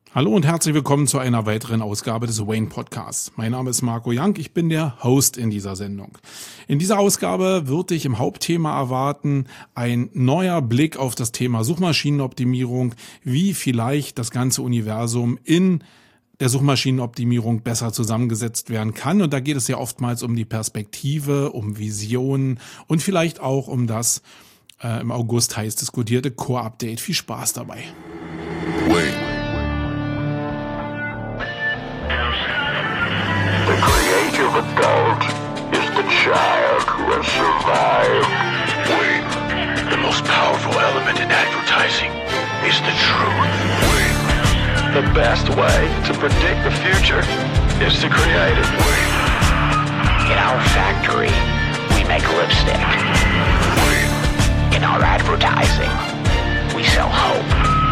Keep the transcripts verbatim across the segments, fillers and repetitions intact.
Hallo und herzlich willkommen zu einer weiteren Ausgabe des Wayne Podcasts. Mein Name ist Marco Young, ich bin der Host in dieser Sendung. In dieser Ausgabe wird dich im Hauptthema erwarten ein neuer Blick auf das Thema Suchmaschinenoptimierung, wie vielleicht das ganze Universum in der Suchmaschinenoptimierung besser zusammengesetzt werden kann. Und da geht es ja oftmals um die Perspektive, um Visionen und vielleicht auch um das äh, im August heiß diskutierte Core-Update. Viel Spaß dabei. Wayne. The creative adult is the child who has survived. Wayne. The most powerful element in advertising is the truth. Wayne. The best way to predict the future is to create it. Wayne. In our factory, we make lipstick. Wayne. In our advertising, we sell hope.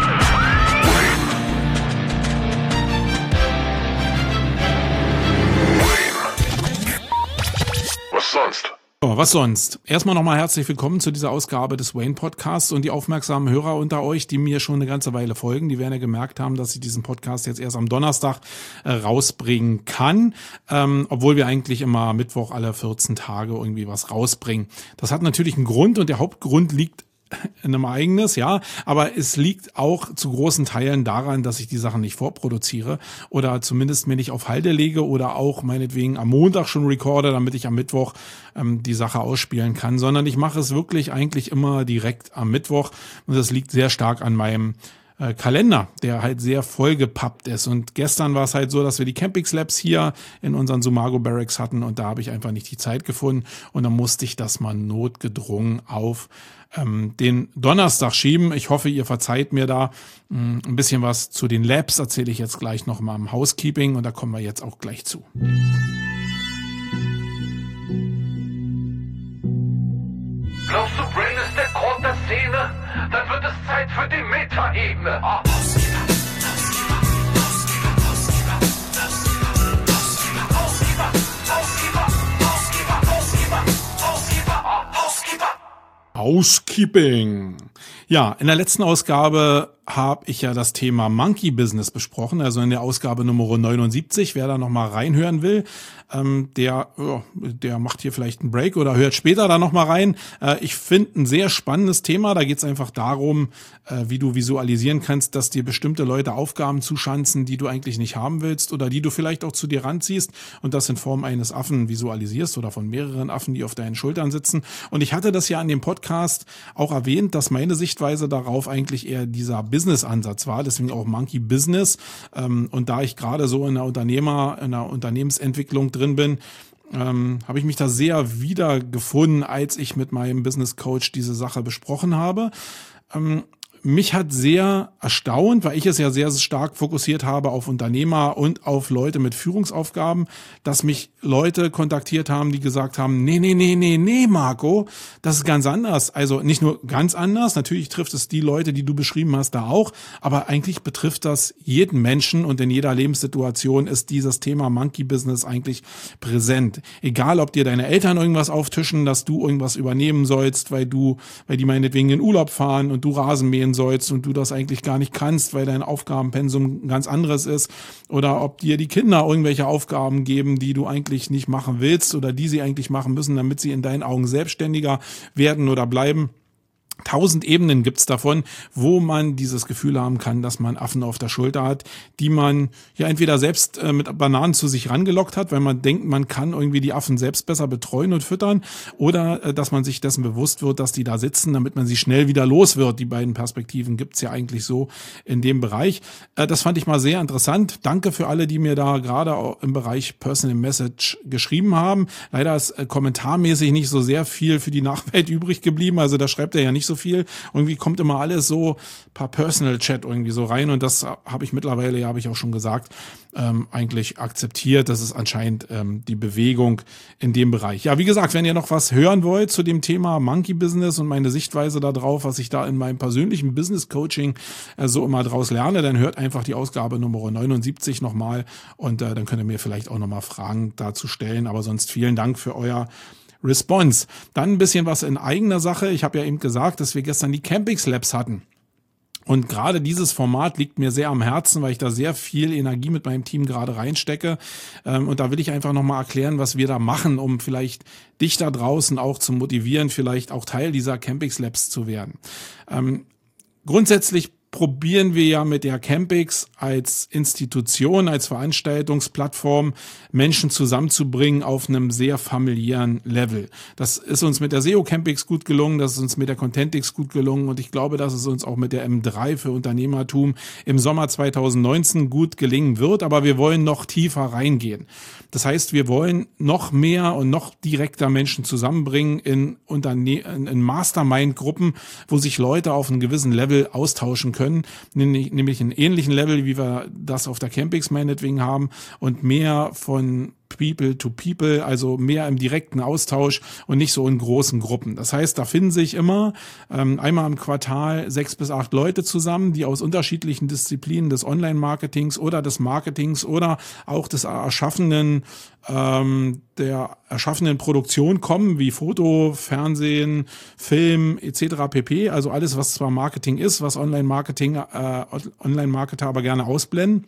Was sonst? Oh, was sonst? Erstmal nochmal herzlich willkommen zu dieser Ausgabe des Wayne Podcasts und die aufmerksamen Hörer unter euch, die mir schon eine ganze Weile folgen, die werden ja gemerkt haben, dass ich diesen Podcast jetzt erst am Donnerstag äh, rausbringen kann, ähm, obwohl wir eigentlich immer Mittwoch alle vierzehn Tage irgendwie was rausbringen. Das hat natürlich einen Grund und der Hauptgrund liegt in einem eigenes, ja, aber es liegt auch zu großen Teilen daran, dass ich die Sachen nicht vorproduziere oder zumindest mir nicht auf Halde lege oder auch meinetwegen am Montag schon recorde, damit ich am Mittwoch ähm, die Sache ausspielen kann, sondern ich mache es wirklich eigentlich immer direkt am Mittwoch und das liegt sehr stark an meinem äh, Kalender, der halt sehr vollgepappt ist. Und gestern war es halt so, dass wir die Campix Labs hier in unseren Sumago Barracks hatten und da habe ich einfach nicht die Zeit gefunden und dann musste ich das mal notgedrungen auf ähm, den Donnerstag schieben. Ich hoffe, ihr verzeiht mir da mh, ein bisschen was zu den Labs, erzähle ich jetzt gleich noch mal im Housekeeping und da kommen wir jetzt auch gleich zu. Glaubst du, Brain ist der Grund der Szene? Dann wird es Zeit für die Meta-Ebene. Ah. Housekeeping. Ja, in der letzten Ausgabe habe ich ja das Thema Monkey Business besprochen, also in der Ausgabe Nummer neunundsiebzig. Wer da nochmal reinhören will, ähm, der, oh, der macht hier vielleicht einen Break oder hört später da nochmal rein. Äh, ich finde ein sehr spannendes Thema. Da geht es einfach darum, äh, wie du visualisieren kannst, dass dir bestimmte Leute Aufgaben zuschanzen, die du eigentlich nicht haben willst oder die du vielleicht auch zu dir ranziehst und das in Form eines Affen visualisierst oder von mehreren Affen, die auf deinen Schultern sitzen. Und ich hatte das ja an dem Podcast auch erwähnt, dass meine Sichtweise darauf eigentlich eher dieser Business-Ansatz war, deswegen auch Monkey Business. Und da ich gerade so in der Unternehmer, in der Unternehmensentwicklung drin bin, ähm, habe ich mich da sehr wiedergefunden, als ich mit meinem Business Coach diese Sache besprochen habe. Ähm, Mich hat sehr erstaunt, weil ich es ja sehr stark fokussiert habe auf Unternehmer und auf Leute mit Führungsaufgaben, dass mich Leute kontaktiert haben, die gesagt haben, nee, nee, nee, nee, nee, Marco, das ist ganz anders. Also nicht nur ganz anders, natürlich trifft es die Leute, die du beschrieben hast, da auch, aber eigentlich betrifft das jeden Menschen und in jeder Lebenssituation ist dieses Thema Monkey Business eigentlich präsent. Egal, ob dir deine Eltern irgendwas auftischen, dass du irgendwas übernehmen sollst, weil du, weil die meinetwegen in Urlaub fahren und du Rasen mähen sollst und du das eigentlich gar nicht kannst, weil dein Aufgabenpensum ein ganz anderes ist, oder ob dir die Kinder irgendwelche Aufgaben geben, die du eigentlich nicht machen willst oder die sie eigentlich machen müssen, damit sie in deinen Augen selbstständiger werden oder bleiben. Tausend Ebenen gibt's davon, wo man dieses Gefühl haben kann, dass man Affen auf der Schulter hat, die man ja entweder selbst äh, mit Bananen zu sich rangelockt hat, weil man denkt, man kann irgendwie die Affen selbst besser betreuen und füttern, oder äh, dass man sich dessen bewusst wird, dass die da sitzen, damit man sie schnell wieder los wird. Die beiden Perspektiven gibt's ja eigentlich so in dem Bereich. Äh, das fand ich mal sehr interessant. Danke für alle, die mir da gerade auch im Bereich Personal Message geschrieben haben. Leider ist äh, kommentarmäßig nicht so sehr viel für die Nachwelt übrig geblieben, also da schreibt er ja nicht so viel. Irgendwie kommt immer alles so per Personal Chat irgendwie so rein und das habe ich mittlerweile, ja, habe ich auch schon gesagt, ähm, eigentlich akzeptiert. Das ist anscheinend ähm, die Bewegung in dem Bereich. Ja, wie gesagt, wenn ihr noch was hören wollt zu dem Thema Monkey Business und meine Sichtweise da drauf, was ich da in meinem persönlichen Business Coaching äh, so immer draus lerne, dann hört einfach die Ausgabe Nummer neunundsiebzig nochmal und äh, dann könnt ihr mir vielleicht auch nochmal Fragen dazu stellen. Aber sonst vielen Dank für euer Response. Dann ein bisschen was in eigener Sache. Ich habe ja eben gesagt, dass wir gestern die Campix Labs hatten. Und gerade dieses Format liegt mir sehr am Herzen, weil ich da sehr viel Energie mit meinem Team gerade reinstecke. Und da will ich einfach nochmal erklären, was wir da machen, um vielleicht dich da draußen auch zu motivieren, vielleicht auch Teil dieser Campix Labs zu werden. Ähm, grundsätzlich probieren wir ja mit der Campix als Institution, als Veranstaltungsplattform Menschen zusammenzubringen auf einem sehr familiären Level. Das ist uns mit der S E O Campix gut gelungen, das ist uns mit der Contentix gut gelungen und ich glaube, dass es uns auch mit der M drei für Unternehmertum im Sommer zwanzig neunzehn gut gelingen wird, aber wir wollen noch tiefer reingehen. Das heißt, wir wollen noch mehr und noch direkter Menschen zusammenbringen in, Unterne- in Mastermind-Gruppen, wo sich Leute auf einem gewissen Level austauschen können, nämlich einen ähnlichen Level, wie wir das auf der Campix meinetwegen haben und mehr von People to People, also mehr im direkten Austausch und nicht so in großen Gruppen. Das heißt, da finden sich immer ähm, einmal im Quartal sechs bis acht Leute zusammen, die aus unterschiedlichen Disziplinen des Online-Marketings oder des Marketings oder auch des erschaffenen ähm, der erschaffenen Produktion kommen, wie Foto, Fernsehen, Film et cetera pp. Also alles, was zwar Marketing ist, was Online-Marketing, äh, Online-Marketer aber gerne ausblenden.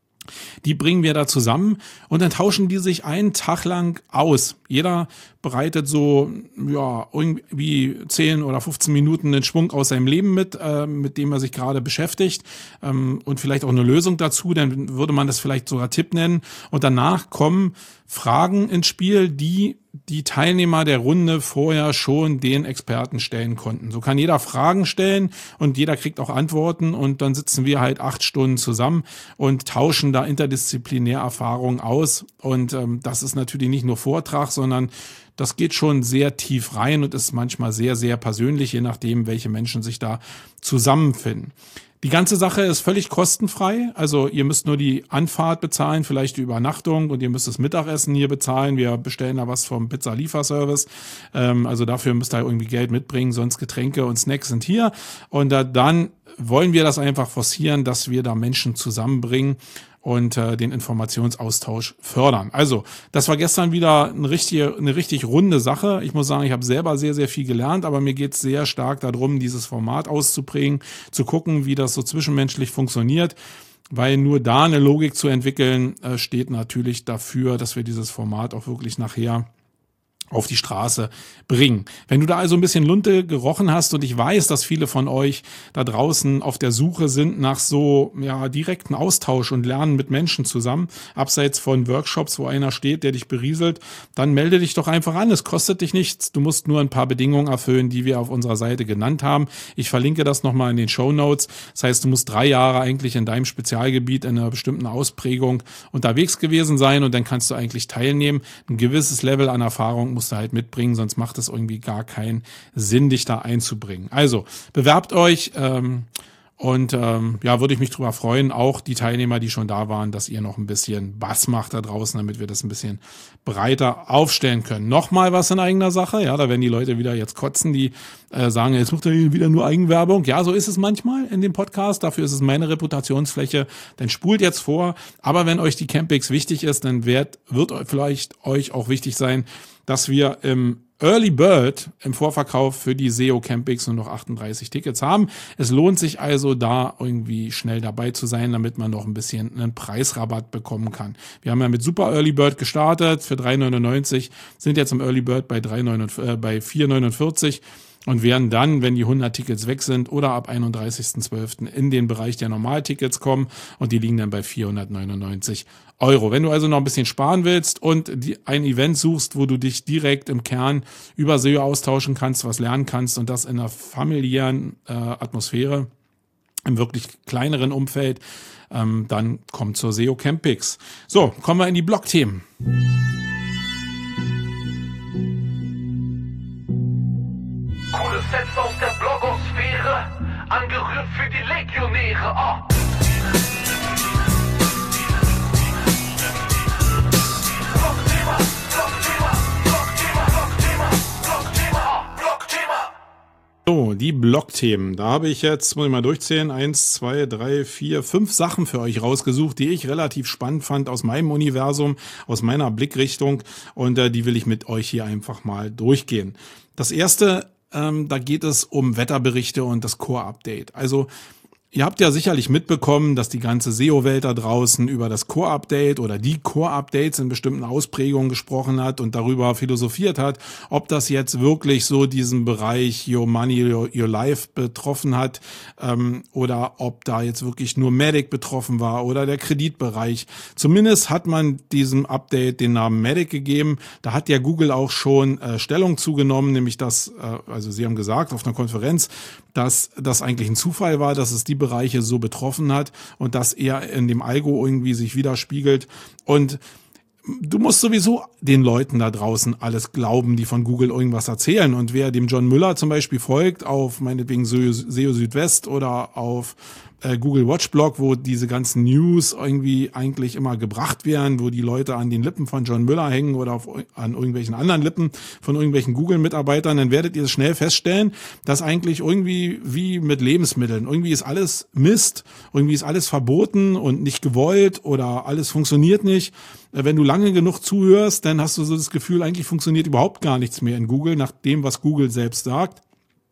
Die bringen wir da zusammen und dann tauschen die sich einen Tag lang aus. Jeder bereitet so, ja, irgendwie zehn oder fünfzehn Minuten einen Schwung aus seinem Leben mit, äh, mit dem er sich gerade beschäftigt, ähm, und vielleicht auch eine Lösung dazu, dann würde man das vielleicht sogar Tipp nennen. Und danach kommen Fragen ins Spiel, die die Teilnehmer der Runde vorher schon den Experten stellen konnten. So kann jeder Fragen stellen und jeder kriegt auch Antworten und dann sitzen wir halt acht Stunden zusammen und tauschen da interdisziplinär Erfahrungen aus. Und ähm, das ist natürlich nicht nur Vortrag, sondern das geht schon sehr tief rein und ist manchmal sehr, sehr persönlich, je nachdem, welche Menschen sich da zusammenfinden. Die ganze Sache ist völlig kostenfrei, also ihr müsst nur die Anfahrt bezahlen, vielleicht die Übernachtung und ihr müsst das Mittagessen hier bezahlen. Wir bestellen da was vom Pizza-Lieferservice, ähm, also dafür müsst ihr irgendwie Geld mitbringen, sonst Getränke und Snacks sind hier. Und äh, dann wollen wir das einfach forcieren, dass wir da Menschen zusammenbringen und äh, den Informationsaustausch fördern. Also, das war gestern wieder eine richtige, eine richtig runde Sache. Ich muss sagen, ich habe selber sehr, sehr viel gelernt, aber mir geht es sehr stark darum, dieses Format auszuprägen, zu gucken, wie das so zwischenmenschlich funktioniert, weil nur da eine Logik zu entwickeln, äh, steht natürlich dafür, dass wir dieses Format auch wirklich nachher auf die Straße bringen. Wenn du da also ein bisschen Lunte gerochen hast und ich weiß, dass viele von euch da draußen auf der Suche sind nach so ja direkten Austausch und Lernen mit Menschen zusammen, abseits von Workshops, wo einer steht, der dich berieselt, dann melde dich doch einfach an. Es kostet dich nichts. Du musst nur ein paar Bedingungen erfüllen, die wir auf unserer Seite genannt haben. Ich verlinke das nochmal in den Shownotes. Das heißt, du musst drei Jahre eigentlich in deinem Spezialgebiet in einer bestimmten Ausprägung unterwegs gewesen sein und dann kannst du eigentlich teilnehmen. Ein gewisses Level an Erfahrung musst du halt mitbringen, sonst macht es irgendwie gar keinen Sinn, dich da einzubringen. Also, bewerbt euch ähm, und ähm, ja, würde ich mich drüber freuen, auch die Teilnehmer, die schon da waren, dass ihr noch ein bisschen Bass macht da draußen, damit wir das ein bisschen breiter aufstellen können. Nochmal was in eigener Sache, ja, da werden die Leute wieder jetzt kotzen, die äh, sagen, jetzt macht er wieder nur Eigenwerbung. Ja, so ist es manchmal in dem Podcast, dafür ist es meine Reputationsfläche, dann spult jetzt vor, aber wenn euch die Campix wichtig ist, dann wird, wird vielleicht euch auch wichtig sein, dass wir im Early Bird im Vorverkauf für die S E O Campix nur noch achtunddreißig Tickets haben. Es lohnt sich also da irgendwie schnell dabei zu sein, damit man noch ein bisschen einen Preisrabatt bekommen kann. Wir haben ja mit Super Early Bird gestartet für drei neunundneunzig, sind jetzt im Early Bird bei drei neunundvierzig, äh, bei vier neunundvierzig und werden dann, wenn die hundert Tickets weg sind oder ab einunddreißigsten zwölften in den Bereich der Normaltickets kommen und die liegen dann bei vierhundertneunundneunzig Euro. Wenn du also noch ein bisschen sparen willst und die, ein Event suchst, wo du dich direkt im Kern über S E O austauschen kannst, was lernen kannst und das in einer familiären äh, Atmosphäre, im wirklich kleineren Umfeld, ähm, dann komm zur S E O Campix. So, kommen wir in die Blog-Themen. Coole Sets aus der Blogosphäre, angerührt für die Legionäre. Oh. Blogthema, Blogthema, Blogthema, Blogthema, Blogthema, Blogthema. So, die Blog-Themen. Da habe ich jetzt, muss ich mal durchzählen, eins, zwei, drei, vier, fünf Sachen für euch rausgesucht, die ich relativ spannend fand aus meinem Universum, aus meiner Blickrichtung und äh, die will ich mit euch hier einfach mal durchgehen. Das erste, ähm, da geht es um Wetterberichte und das Core-Update. Also Ihr habt ja sicherlich mitbekommen, dass die ganze S E O-Welt da draußen über das Core-Update oder die Core-Updates in bestimmten Ausprägungen gesprochen hat und darüber philosophiert hat, ob das jetzt wirklich so diesen Bereich Your Money, Your, Your Life betroffen hat ähm, oder ob da jetzt wirklich nur Medic betroffen war oder der Kreditbereich. Zumindest hat man diesem Update den Namen Medic gegeben. Da hat ja Google auch schon äh, Stellung zugenommen, nämlich dass, äh, also sie haben gesagt auf einer Konferenz, dass das eigentlich ein Zufall war, dass es die Bereiche so betroffen hat und dass er in dem Algo irgendwie sich widerspiegelt. Und du musst sowieso den Leuten da draußen alles glauben, die von Google irgendwas erzählen. Und wer dem John Müller zum Beispiel folgt, auf meinetwegen S E O Südwest oder auf äh, Google Watchblog, wo diese ganzen News irgendwie eigentlich immer gebracht werden, wo die Leute an den Lippen von John Müller hängen oder auf, an irgendwelchen anderen Lippen von irgendwelchen Google-Mitarbeitern, dann werdet ihr schnell feststellen, dass eigentlich irgendwie wie mit Lebensmitteln, irgendwie ist alles Mist, irgendwie ist alles verboten und nicht gewollt oder alles funktioniert nicht. Wenn du lange genug zuhörst, dann hast du so das Gefühl, eigentlich funktioniert überhaupt gar nichts mehr in Google, nach dem, was Google selbst sagt.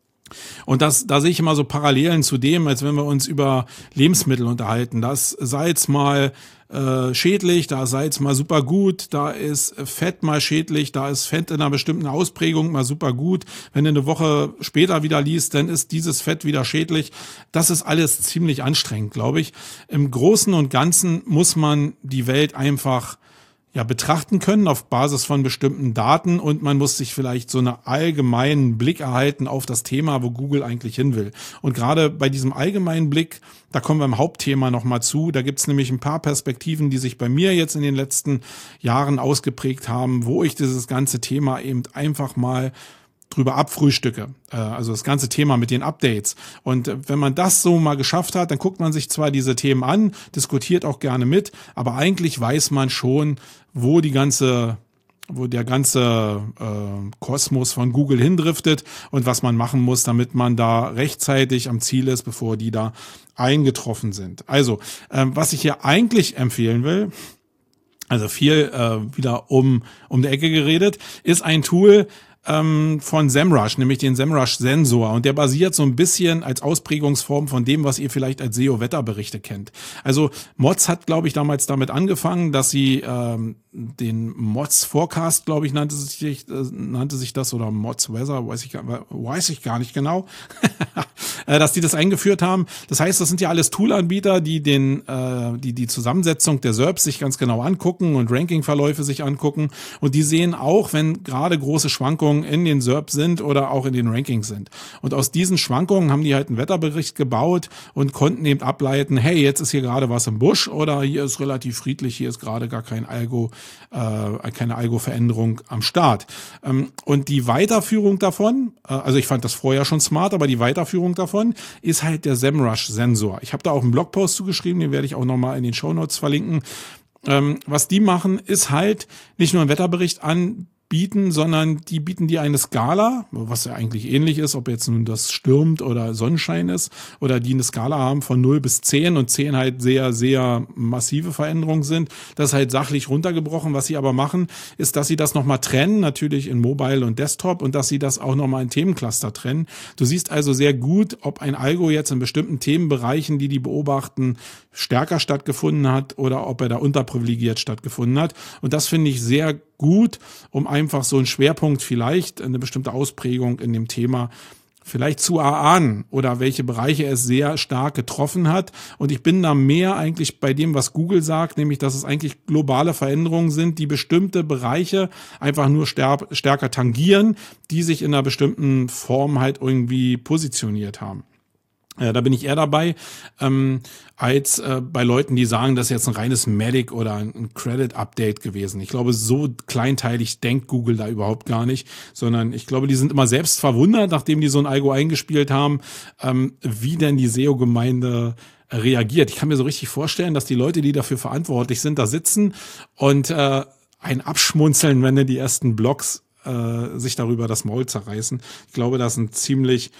Und das, da sehe ich immer so Parallelen zu dem, als wenn wir uns über Lebensmittel unterhalten. Das sei jetzt mal äh, schädlich, da sei jetzt mal super gut, da ist Fett mal schädlich, da ist Fett in einer bestimmten Ausprägung mal super gut. Wenn du eine Woche später wieder liest, dann ist dieses Fett wieder schädlich. Das ist alles ziemlich anstrengend, glaube ich. Im Großen und Ganzen muss man die Welt einfach ja betrachten können auf Basis von bestimmten Daten und man muss sich vielleicht so einen allgemeinen Blick erhalten auf das Thema, wo Google eigentlich hin will. Und gerade bei diesem allgemeinen Blick, da kommen wir im Hauptthema nochmal zu, da gibt's nämlich ein paar Perspektiven, die sich bei mir jetzt in den letzten Jahren ausgeprägt haben, wo ich dieses ganze Thema eben einfach mal drüber abfrühstücke, also das ganze Thema mit den Updates. Und wenn man das so mal geschafft hat, dann guckt man sich zwar diese Themen an, diskutiert auch gerne mit, aber eigentlich weiß man schon, wo die ganze, wo der ganze äh, Kosmos von Google hindriftet und was man machen muss, damit man da rechtzeitig am Ziel ist, bevor die da eingetroffen sind. Also, ähm, was ich hier eigentlich empfehlen will, also viel äh, wieder um um die Ecke geredet, ist ein Tool von SEMrush, nämlich den SEMrush-Sensor. Und der basiert so ein bisschen als Ausprägungsform von dem, was ihr vielleicht als S E O-Wetterberichte kennt. Also Moz hat, glaube ich, damals damit angefangen, dass sie ähm, den Moz Forecast, glaube ich, nannte sich, äh, nannte sich das, oder Moz Weather, weiß ich, weiß ich gar nicht genau, dass die das eingeführt haben. Das heißt, das sind ja alles Toolanbieter, die den, äh, die die Zusammensetzung der S E R Ps sich ganz genau angucken und Rankingverläufe sich angucken. Und die sehen auch, wenn gerade große Schwankungen in den S E R Ps sind oder auch in den Rankings sind. Und aus diesen Schwankungen haben die halt einen Wetterbericht gebaut und konnten eben ableiten, hey, jetzt ist hier gerade was im Busch oder hier ist relativ friedlich, hier ist gerade gar kein Algo, äh, keine Algo-Veränderung am Start. Ähm, und die Weiterführung davon, äh, also ich fand das vorher schon smart, aber die Weiterführung davon ist halt der SEMrush-Sensor. Ich habe da auch einen Blogpost zugeschrieben, den werde ich auch nochmal in den Shownotes verlinken. Ähm, was die machen, ist halt nicht nur einen Wetterbericht an bieten, sondern die bieten dir eine Skala, was ja eigentlich ähnlich ist, ob jetzt nun das stürmt oder Sonnenschein ist, oder die eine Skala haben von null bis zehn und zehn halt sehr, sehr massive Veränderungen sind. Das ist halt sachlich runtergebrochen. Was sie aber machen, ist, dass sie das nochmal trennen, natürlich in Mobile und Desktop, und dass sie das auch nochmal in Themencluster trennen. Du siehst also sehr gut, ob ein Algo jetzt in bestimmten Themenbereichen, die die beobachten, stärker stattgefunden hat oder ob er da unterprivilegiert stattgefunden hat. Und das finde ich sehr gut, um einfach so einen Schwerpunkt vielleicht, eine bestimmte Ausprägung in dem Thema vielleicht zu erahnen oder welche Bereiche es sehr stark getroffen hat. Und ich bin da mehr eigentlich bei dem, was Google sagt, nämlich, dass es eigentlich globale Veränderungen sind, die bestimmte Bereiche einfach nur stär- stärker tangieren, die sich in einer bestimmten Form halt irgendwie positioniert haben. Ja, da bin ich eher dabei, ähm, als äh, bei Leuten, die sagen, das ist jetzt ein reines Medic oder ein Credit-Update gewesen. Ich glaube, so kleinteilig denkt Google da überhaupt gar nicht, sondern ich glaube, die sind immer selbst verwundert, nachdem die so ein Algo eingespielt haben, ähm, wie denn die S E O-Gemeinde reagiert. Ich kann mir so richtig vorstellen, dass die Leute, die dafür verantwortlich sind, da sitzen und äh, ein Abschmunzeln, wenn die ersten Blogs äh, sich darüber das Maul zerreißen. Ich glaube, das ist ein ziemlich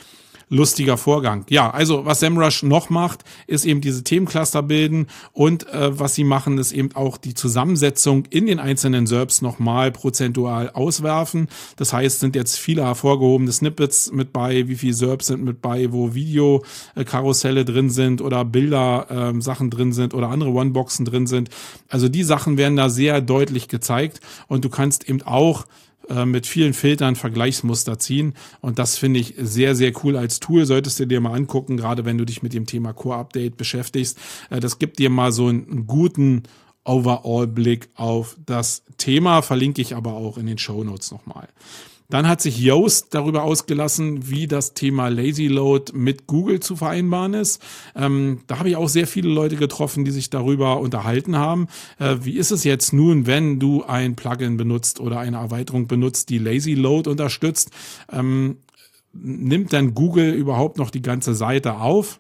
lustiger Vorgang. Ja, also was SEMrush noch macht, ist eben diese Themencluster bilden und äh, was sie machen, ist eben auch die Zusammensetzung in den einzelnen S E R Ps nochmal prozentual auswerfen. Das heißt, sind jetzt viele hervorgehobene Snippets mit bei, wie viele S E R Ps sind mit bei, wo Videokarusselle drin sind oder Bilder äh, Sachen drin sind oder andere One-Boxen drin sind. Also die Sachen werden da sehr deutlich gezeigt und du kannst eben auch mit vielen Filtern Vergleichsmuster ziehen und das finde ich sehr, sehr cool als Tool, solltest du dir mal angucken, gerade wenn du dich mit dem Thema Core-Update beschäftigst. Das gibt dir mal so einen guten Overall-Blick auf das Thema, verlinke ich aber auch in den Shownotes nochmal. Dann hat sich Yoast darüber ausgelassen, wie das Thema Lazy Load mit Google zu vereinbaren ist. Ähm, da habe ich auch sehr viele Leute getroffen, die sich darüber unterhalten haben. Äh, wie ist es jetzt nun, wenn du ein Plugin benutzt oder eine Erweiterung benutzt, die Lazy Load unterstützt? Ähm, nimmt dann Google überhaupt noch die ganze Seite auf?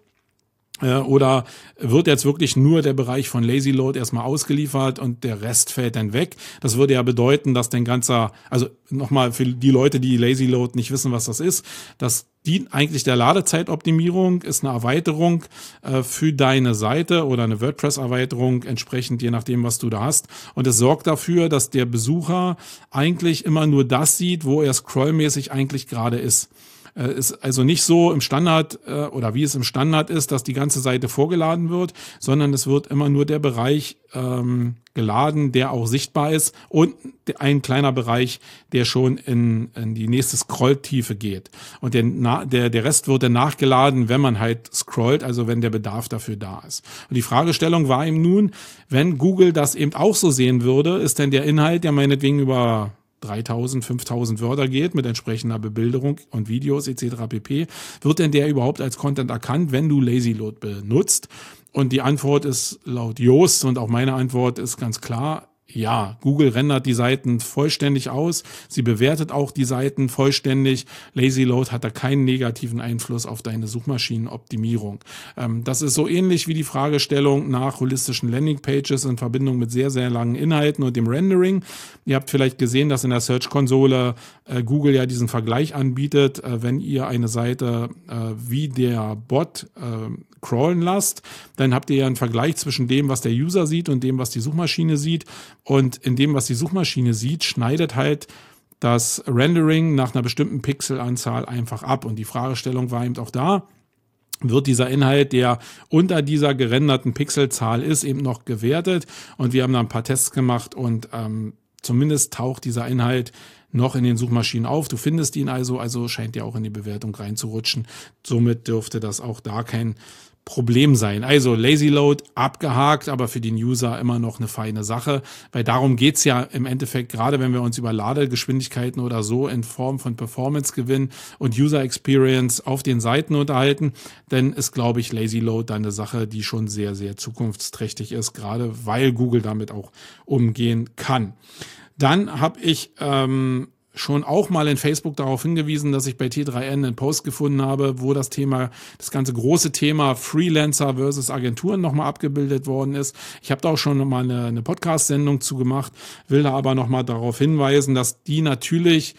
Oder wird jetzt wirklich nur der Bereich von Lazy Load erstmal ausgeliefert und der Rest fällt dann weg? Das würde ja bedeuten, dass dein ganzer, also nochmal für die Leute, die Lazy Load nicht wissen, was das ist, das dient eigentlich der Ladezeitoptimierung, ist eine Erweiterung äh, für deine Seite oder eine WordPress-Erweiterung, entsprechend je nachdem, was du da hast. Und es sorgt dafür, dass der Besucher eigentlich immer nur das sieht, wo er scrollmäßig eigentlich gerade ist. Ist also nicht so im Standard äh, oder wie es im Standard ist, dass die ganze Seite vorgeladen wird, sondern es wird immer nur der Bereich ähm, geladen, der auch sichtbar ist und ein kleiner Bereich, der schon in, in die nächste Scrolltiefe geht. Und der, der, der Rest wird dann nachgeladen, wenn man halt scrollt, also wenn der Bedarf dafür da ist. Und die Fragestellung war eben nun, wenn Google das eben auch so sehen würde, ist denn der Inhalt, der meinetwegen über dreitausend, fünftausend Wörter geht mit entsprechender Bebilderung und Videos et cetera pp. Wird denn der überhaupt als Content erkannt, wenn du Lazy Load benutzt? Und die Antwort ist laut Yoast und auch meine Antwort ist ganz klar, ja, Google rendert die Seiten vollständig aus. Sie bewertet auch die Seiten vollständig. Lazy Load hat da keinen negativen Einfluss auf deine Suchmaschinenoptimierung. Ähm, das ist so ähnlich wie die Fragestellung nach holistischen Landingpages in Verbindung mit sehr, sehr langen Inhalten und dem Rendering. Ihr habt vielleicht gesehen, dass in der Search-Konsole äh, Google ja diesen Vergleich anbietet, äh, wenn ihr eine Seite äh, wie der Bot äh, crawlen lasst, dann habt ihr ja einen Vergleich zwischen dem, was der User sieht und dem, was die Suchmaschine sieht. Und in dem, was die Suchmaschine sieht, schneidet halt das Rendering nach einer bestimmten Pixelanzahl einfach ab. Und die Fragestellung war eben auch da, wird dieser Inhalt, der unter dieser gerenderten Pixelzahl ist, eben noch gewertet. Und wir haben da ein paar Tests gemacht und ähm, zumindest taucht dieser Inhalt noch in den Suchmaschinen auf. Du findest ihn also, also scheint ja auch in die Bewertung reinzurutschen. Somit dürfte das auch da kein Problem sein. Also Lazy Load abgehakt, aber für den User immer noch eine feine Sache, weil darum geht's ja im Endeffekt, gerade wenn wir uns über Ladegeschwindigkeiten oder so in Form von Performance-Gewinn und User Experience auf den Seiten unterhalten, dann ist, glaube ich, Lazy Load dann eine Sache, die schon sehr, sehr zukunftsträchtig ist, gerade weil Google damit auch umgehen kann. Dann habe ich ähm, schon auch mal in Facebook darauf hingewiesen, dass ich bei T drei N einen Post gefunden habe, wo das Thema, das ganze große Thema Freelancer versus Agenturen nochmal abgebildet worden ist. Ich habe da auch schon mal eine, eine Podcast-Sendung zu gemacht, will da aber nochmal darauf hinweisen, dass die natürlich,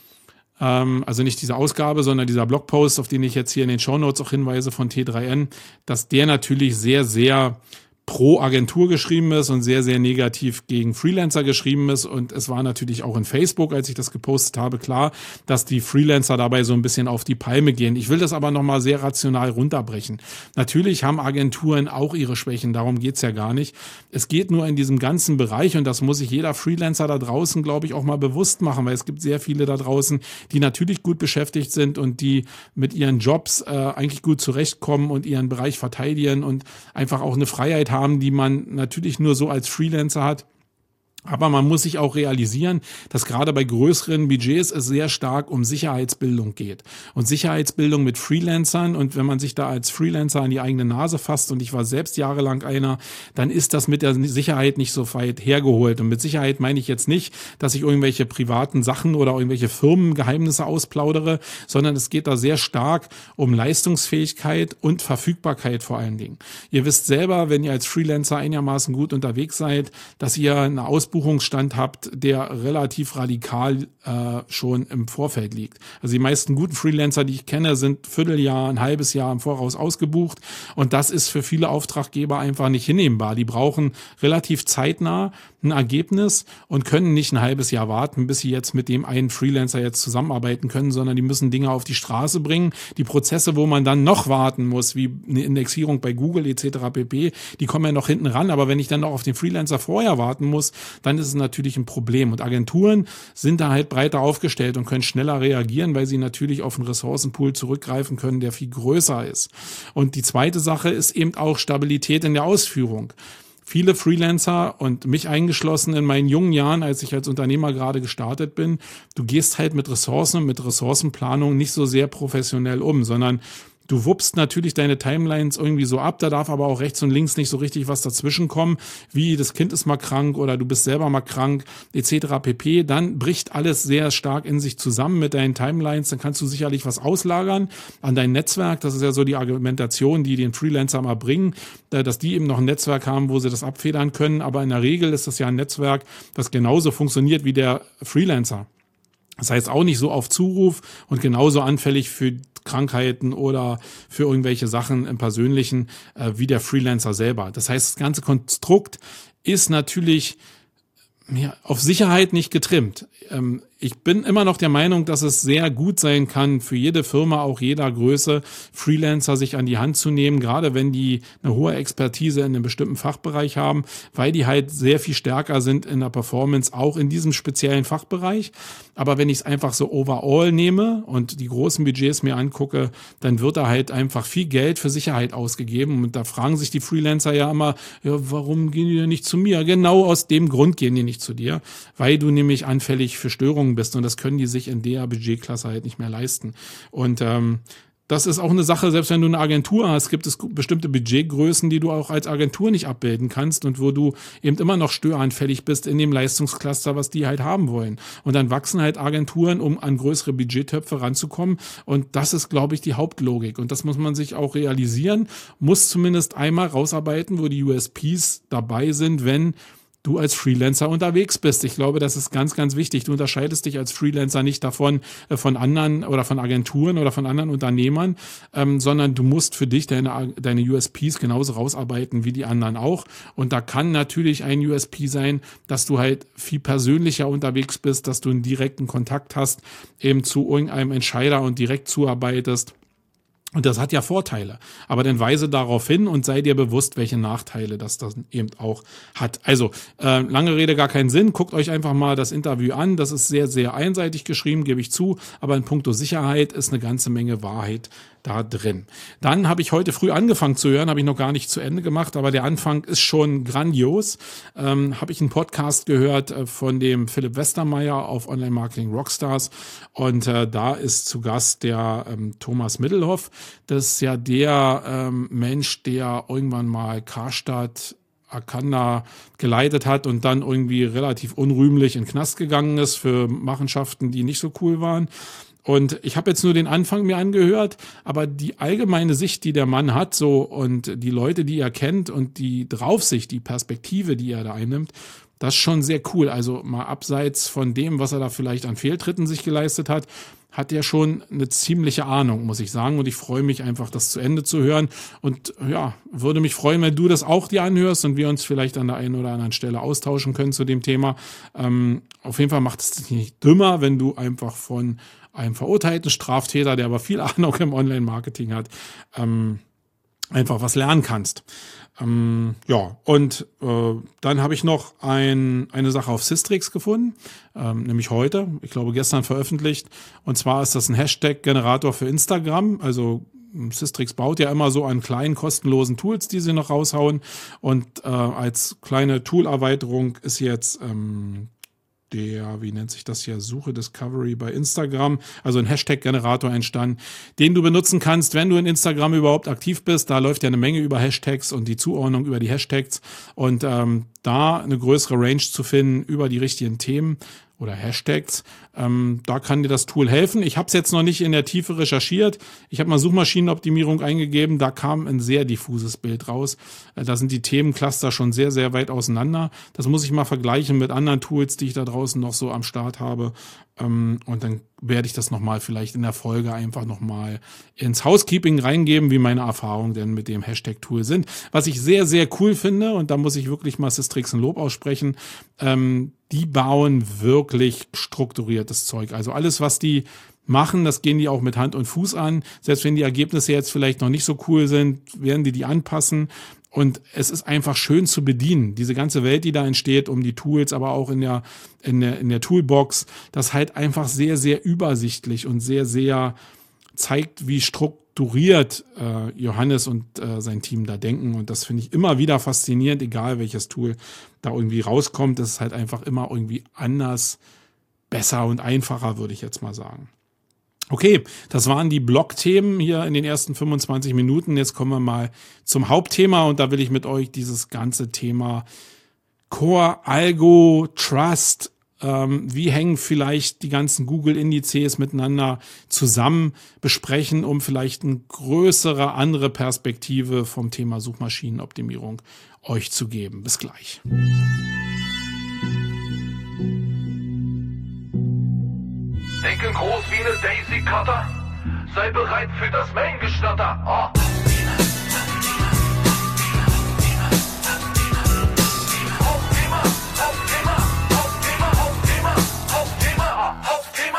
ähm, also nicht diese Ausgabe, sondern dieser Blogpost, auf den ich jetzt hier in den Shownotes auch hinweise von T drei N, dass der natürlich sehr, sehr pro Agentur geschrieben ist und sehr, sehr negativ gegen Freelancer geschrieben ist. Und es war natürlich auch in Facebook, als ich das gepostet habe, klar, dass die Freelancer dabei so ein bisschen auf die Palme gehen. Ich will das aber nochmal sehr rational runterbrechen. Natürlich haben Agenturen auch ihre Schwächen, darum geht's ja gar nicht. Es geht nur in diesem ganzen Bereich, und das muss sich jeder Freelancer da draußen, glaube ich, auch mal bewusst machen, weil es gibt sehr viele da draußen, die natürlich gut beschäftigt sind und die mit ihren Jobs äh, eigentlich gut zurechtkommen und ihren Bereich verteidigen und einfach auch eine Freiheit haben, haben, die man natürlich nur so als Freelancer hat. Aber man muss sich auch realisieren, dass gerade bei größeren Budgets es sehr stark um Sicherheitsbildung geht. Und Sicherheitsbildung mit Freelancern, und wenn man sich da als Freelancer an die eigene Nase fasst, und ich war selbst jahrelang einer, dann ist das mit der Sicherheit nicht so weit hergeholt. Und mit Sicherheit meine ich jetzt nicht, dass ich irgendwelche privaten Sachen oder irgendwelche Firmengeheimnisse ausplaudere, sondern es geht da sehr stark um Leistungsfähigkeit und Verfügbarkeit vor allen Dingen. Ihr wisst selber, wenn ihr als Freelancer einigermaßen gut unterwegs seid, dass ihr eine Ausbildung Ausbuchungsstand habt, der relativ radikal äh, schon im Vorfeld liegt. Also die meisten guten Freelancer, die ich kenne, sind Vierteljahr, ein halbes Jahr im Voraus ausgebucht und das ist für viele Auftraggeber einfach nicht hinnehmbar. Die brauchen relativ zeitnah ein Ergebnis und können nicht ein halbes Jahr warten, bis sie jetzt mit dem einen Freelancer jetzt zusammenarbeiten können, sondern die müssen Dinge auf die Straße bringen. Die Prozesse, wo man dann noch warten muss, wie eine Indexierung bei Google et cetera pp., die kommen ja noch hinten ran. Aber wenn ich dann noch auf den Freelancer vorher warten muss, dann ist es natürlich ein Problem. Und Agenturen sind da halt breiter aufgestellt und können schneller reagieren, weil sie natürlich auf einen Ressourcenpool zurückgreifen können, der viel größer ist. Und die zweite Sache ist eben auch Stabilität in der Ausführung. Viele Freelancer und mich eingeschlossen in meinen jungen Jahren, als ich als Unternehmer gerade gestartet bin, du gehst halt mit Ressourcen, mit Ressourcenplanung nicht so sehr professionell um, sondern du wuppst natürlich deine Timelines irgendwie so ab, da darf aber auch rechts und links nicht so richtig was dazwischen kommen, wie das Kind ist mal krank oder du bist selber mal krank et cetera pp. Dann bricht alles sehr stark in sich zusammen mit deinen Timelines, dann kannst du sicherlich was auslagern an dein Netzwerk, das ist ja so die Argumentation, die den Freelancer mal bringen, dass die eben noch ein Netzwerk haben, wo sie das abfedern können, aber in der Regel ist das ja ein Netzwerk, das genauso funktioniert wie der Freelancer. Das heißt auch nicht so auf Zuruf und genauso anfällig für Krankheiten oder für irgendwelche Sachen im Persönlichen äh, wie der Freelancer selber. Das heißt, das ganze Konstrukt ist natürlich ja, auf Sicherheit nicht getrimmt. Ähm, ich bin immer noch der Meinung, dass es sehr gut sein kann, für jede Firma, auch jeder Größe, Freelancer sich an die Hand zu nehmen, gerade wenn die eine hohe Expertise in einem bestimmten Fachbereich haben, weil die halt sehr viel stärker sind in der Performance, auch in diesem speziellen Fachbereich. Aber wenn ich es einfach so overall nehme und die großen Budgets mir angucke, dann wird da halt einfach viel Geld für Sicherheit ausgegeben. Und da fragen sich die Freelancer ja immer, ja, warum gehen die denn nicht zu mir? Genau aus dem Grund gehen die nicht zu dir, weil du nämlich anfällig für Störungen bist und das können die sich in der Budgetklasse halt nicht mehr leisten. Und ähm, das ist auch eine Sache, selbst wenn du eine Agentur hast, gibt es bestimmte Budgetgrößen, die du auch als Agentur nicht abbilden kannst und wo du eben immer noch störanfällig bist in dem Leistungscluster, was die halt haben wollen. Und dann wachsen halt Agenturen, um an größere Budgettöpfe ranzukommen. Und das ist, glaube ich, die Hauptlogik. Und das muss man sich auch realisieren, muss zumindest einmal rausarbeiten, wo die U S Ps dabei sind, wenn du als Freelancer unterwegs bist. Ich glaube, das ist ganz, ganz wichtig. Du unterscheidest dich als Freelancer nicht davon, äh, von anderen oder von Agenturen oder von anderen Unternehmern, ähm, sondern du musst für dich deine, deine U S Ps genauso rausarbeiten wie die anderen auch. Und da kann natürlich ein U S P sein, dass du halt viel persönlicher unterwegs bist, dass du einen direkten Kontakt hast, eben zu irgendeinem Entscheider und direkt zuarbeitest. Und das hat ja Vorteile. Aber dann weise darauf hin und sei dir bewusst, welche Nachteile das dann eben auch hat. Also, äh, lange Rede, gar keinen Sinn. Guckt euch einfach mal das Interview an. Das ist sehr, sehr einseitig geschrieben, gebe ich zu. Aber in puncto Sicherheit ist eine ganze Menge Wahrheit da drin. Dann habe ich heute früh angefangen zu hören, habe ich noch gar nicht zu Ende gemacht, aber der Anfang ist schon grandios. Ähm, habe ich einen Podcast gehört äh, von dem Philipp Westermeier auf Online Marketing Rockstars und äh, da ist zu Gast der ähm, Thomas Middelhoff. Das ist ja der ähm, Mensch, der irgendwann mal Karstadt Arcanda geleitet hat und dann irgendwie relativ unrühmlich in den Knast gegangen ist für Machenschaften, die nicht so cool waren. Und ich habe jetzt nur den Anfang mir angehört, aber die allgemeine Sicht, die der Mann hat, so und die Leute, die er kennt und die Draufsicht, die Perspektive, die er da einnimmt, das ist schon sehr cool. Also mal abseits von dem, was er da vielleicht an Fehltritten sich geleistet hat, hat er schon eine ziemliche Ahnung, muss ich sagen. Und ich freue mich einfach, das zu Ende zu hören. Und ja, würde mich freuen, wenn du das auch dir anhörst und wir uns vielleicht an der einen oder anderen Stelle austauschen können zu dem Thema. Ähm, auf jeden Fall macht es dich nicht dümmer, wenn du einfach von einem verurteilten Straftäter, der aber viel Ahnung im Online-Marketing hat, ähm, einfach was lernen kannst. Ähm, ja, und äh, dann habe ich noch ein, eine Sache auf Sistrix gefunden, ähm, nämlich heute, ich glaube gestern veröffentlicht. Und zwar ist das ein Hashtag-Generator für Instagram. Also Sistrix baut ja immer so an kleinen, kostenlosen Tools, die sie noch raushauen. Und äh, als kleine Tool-Erweiterung ist jetzt ähm, der, wie nennt sich das hier, Suche Discovery bei Instagram, also ein Hashtag-Generator entstanden, den du benutzen kannst, wenn du in Instagram überhaupt aktiv bist. Da läuft ja eine Menge über Hashtags und die Zuordnung über die Hashtags und ähm, da eine größere Range zu finden über die richtigen Themen oder Hashtags. Ähm, da kann dir das Tool helfen. Ich habe es jetzt noch nicht in der Tiefe recherchiert. Ich habe mal Suchmaschinenoptimierung eingegeben. Da kam ein sehr diffuses Bild raus. Äh, da sind die Themencluster schon sehr, sehr weit auseinander. Das muss ich mal vergleichen mit anderen Tools, die ich da draußen noch so am Start habe. Ähm, und dann werde ich das nochmal vielleicht in der Folge einfach nochmal ins Housekeeping reingeben, wie meine Erfahrungen denn mit dem Hashtag-Tool sind. Was ich sehr, sehr cool finde, und da muss ich wirklich mal Systrix ein Lob aussprechen, ähm, die bauen wirklich strukturiertes Zeug. Also alles, was die machen, das gehen die auch mit Hand und Fuß an. Selbst wenn die Ergebnisse jetzt vielleicht noch nicht so cool sind, werden die die anpassen. Und es ist einfach schön zu bedienen. Diese ganze Welt, die da entsteht, um die Tools, aber auch in der, in der, in der Toolbox, das halt einfach sehr, sehr übersichtlich und sehr, sehr zeigt, wie strukturiert äh, Johannes und äh, sein Team da denken. Und das finde ich immer wieder faszinierend, egal welches Tool da irgendwie rauskommt. Das ist halt einfach immer irgendwie anders, besser und einfacher, würde ich jetzt mal sagen. Okay, das waren die Blog-Themen hier in den ersten fünfundzwanzig Minuten. Jetzt kommen wir mal zum Hauptthema und da will ich mit euch dieses ganze Thema Core, Algo, Trust, ähm, wie hängen vielleicht die ganzen Google-Indizes miteinander zusammen besprechen, um vielleicht eine größere, andere Perspektive vom Thema Suchmaschinenoptimierung euch zu geben. Bis gleich. Denken groß wie eine Daisy Cutter. Sei bereit für das Main-Geschnatter. Oh. Hauptthema, Hauptthema, Hauptthema, Hauptthema, Hauptthema, Hauptthema.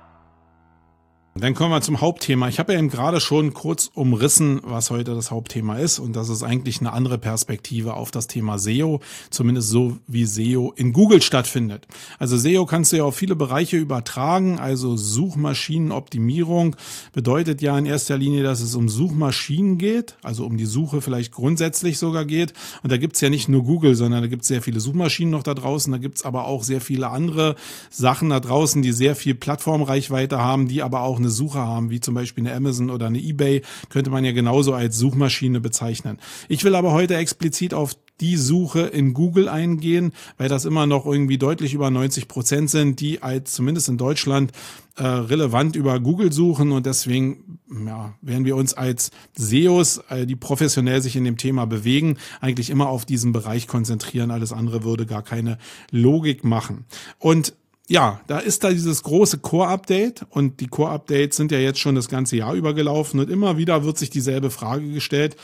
Dann kommen wir zum Hauptthema. Ich habe ja eben gerade schon kurz umrissen, was heute das Hauptthema ist. Und das ist eigentlich eine andere Perspektive auf das Thema S E O, zumindest so wie S E O in Google stattfindet. Also S E O kannst du ja auf viele Bereiche übertragen. Also Suchmaschinenoptimierung bedeutet ja in erster Linie, dass es um Suchmaschinen geht, also um die Suche vielleicht grundsätzlich sogar geht. Und da gibt's ja nicht nur Google, sondern da gibt's sehr viele Suchmaschinen noch da draußen. Da gibt's aber auch sehr viele andere Sachen da draußen, die sehr viel Plattformreichweite haben, die aber auch eine Suche haben, wie zum Beispiel eine Amazon oder eine eBay, könnte man ja genauso als Suchmaschine bezeichnen. Ich will aber heute explizit auf die Suche in Google eingehen, weil das immer noch irgendwie deutlich über neunzig Prozent sind, die als zumindest in Deutschland äh, relevant über Google suchen und deswegen ja, werden wir uns als S E Os, äh, die professionell sich in dem Thema bewegen, eigentlich immer auf diesen Bereich konzentrieren. Alles andere würde gar keine Logik machen. Und ja, da ist da dieses große Core-Update und die Core-Updates sind ja jetzt schon das ganze Jahr über gelaufen und immer wieder wird sich dieselbe Frage gestellt.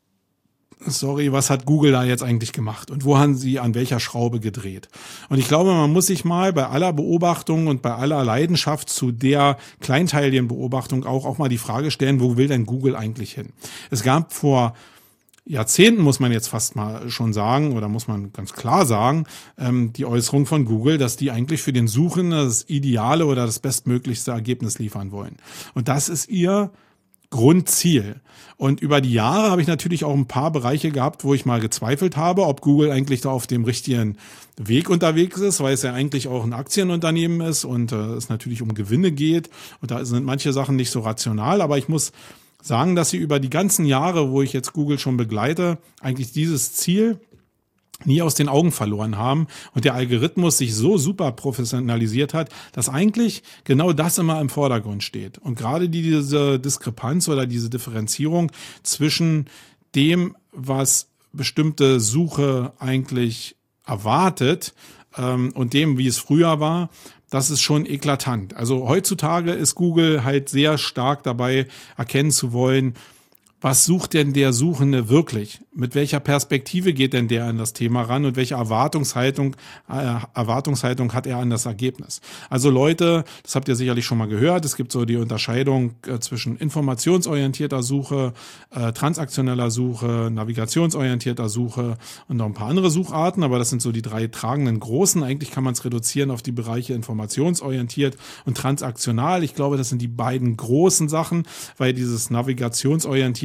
Sorry, was hat Google da jetzt eigentlich gemacht und wo haben sie an welcher Schraube gedreht? Und ich glaube, man muss sich mal bei aller Beobachtung und bei aller Leidenschaft zu der kleinteiligen Beobachtung auch, auch mal die Frage stellen, wo will denn Google eigentlich hin? Es gab vor Jahrzehnten, muss man jetzt fast mal schon sagen, oder muss man ganz klar sagen, ähm, die Äußerung von Google, dass die eigentlich für den Suchenden das ideale oder das bestmöglichste Ergebnis liefern wollen. Und das ist ihr Grundziel. Und über die Jahre habe ich natürlich auch ein paar Bereiche gehabt, wo ich mal gezweifelt habe, ob Google eigentlich da auf dem richtigen Weg unterwegs ist, weil es ja eigentlich auch ein Aktienunternehmen ist und äh, es natürlich um Gewinne geht. Und da sind manche Sachen nicht so rational, aber ich muss sagen, dass sie über die ganzen Jahre, wo ich jetzt Google schon begleite, eigentlich dieses Ziel nie aus den Augen verloren haben und der Algorithmus sich so super professionalisiert hat, dass eigentlich genau das immer im Vordergrund steht. Und gerade diese Diskrepanz oder diese Differenzierung zwischen dem, was bestimmte Suche eigentlich erwartet, ähm, und dem, wie es früher war, das ist schon eklatant. Also heutzutage ist Google halt sehr stark dabei, erkennen zu wollen, was sucht denn der Suchende wirklich? Mit welcher Perspektive geht denn der an das Thema ran und welche Erwartungshaltung, äh, Erwartungshaltung hat er an das Ergebnis? Also Leute, das habt ihr sicherlich schon mal gehört, es gibt so die Unterscheidung äh, zwischen informationsorientierter Suche, äh, transaktioneller Suche, navigationsorientierter Suche und noch ein paar andere Sucharten, aber das sind so die drei tragenden großen. Eigentlich kann man es reduzieren auf die Bereiche informationsorientiert und transaktional. Ich glaube, das sind die beiden großen Sachen, weil dieses navigationsorientiert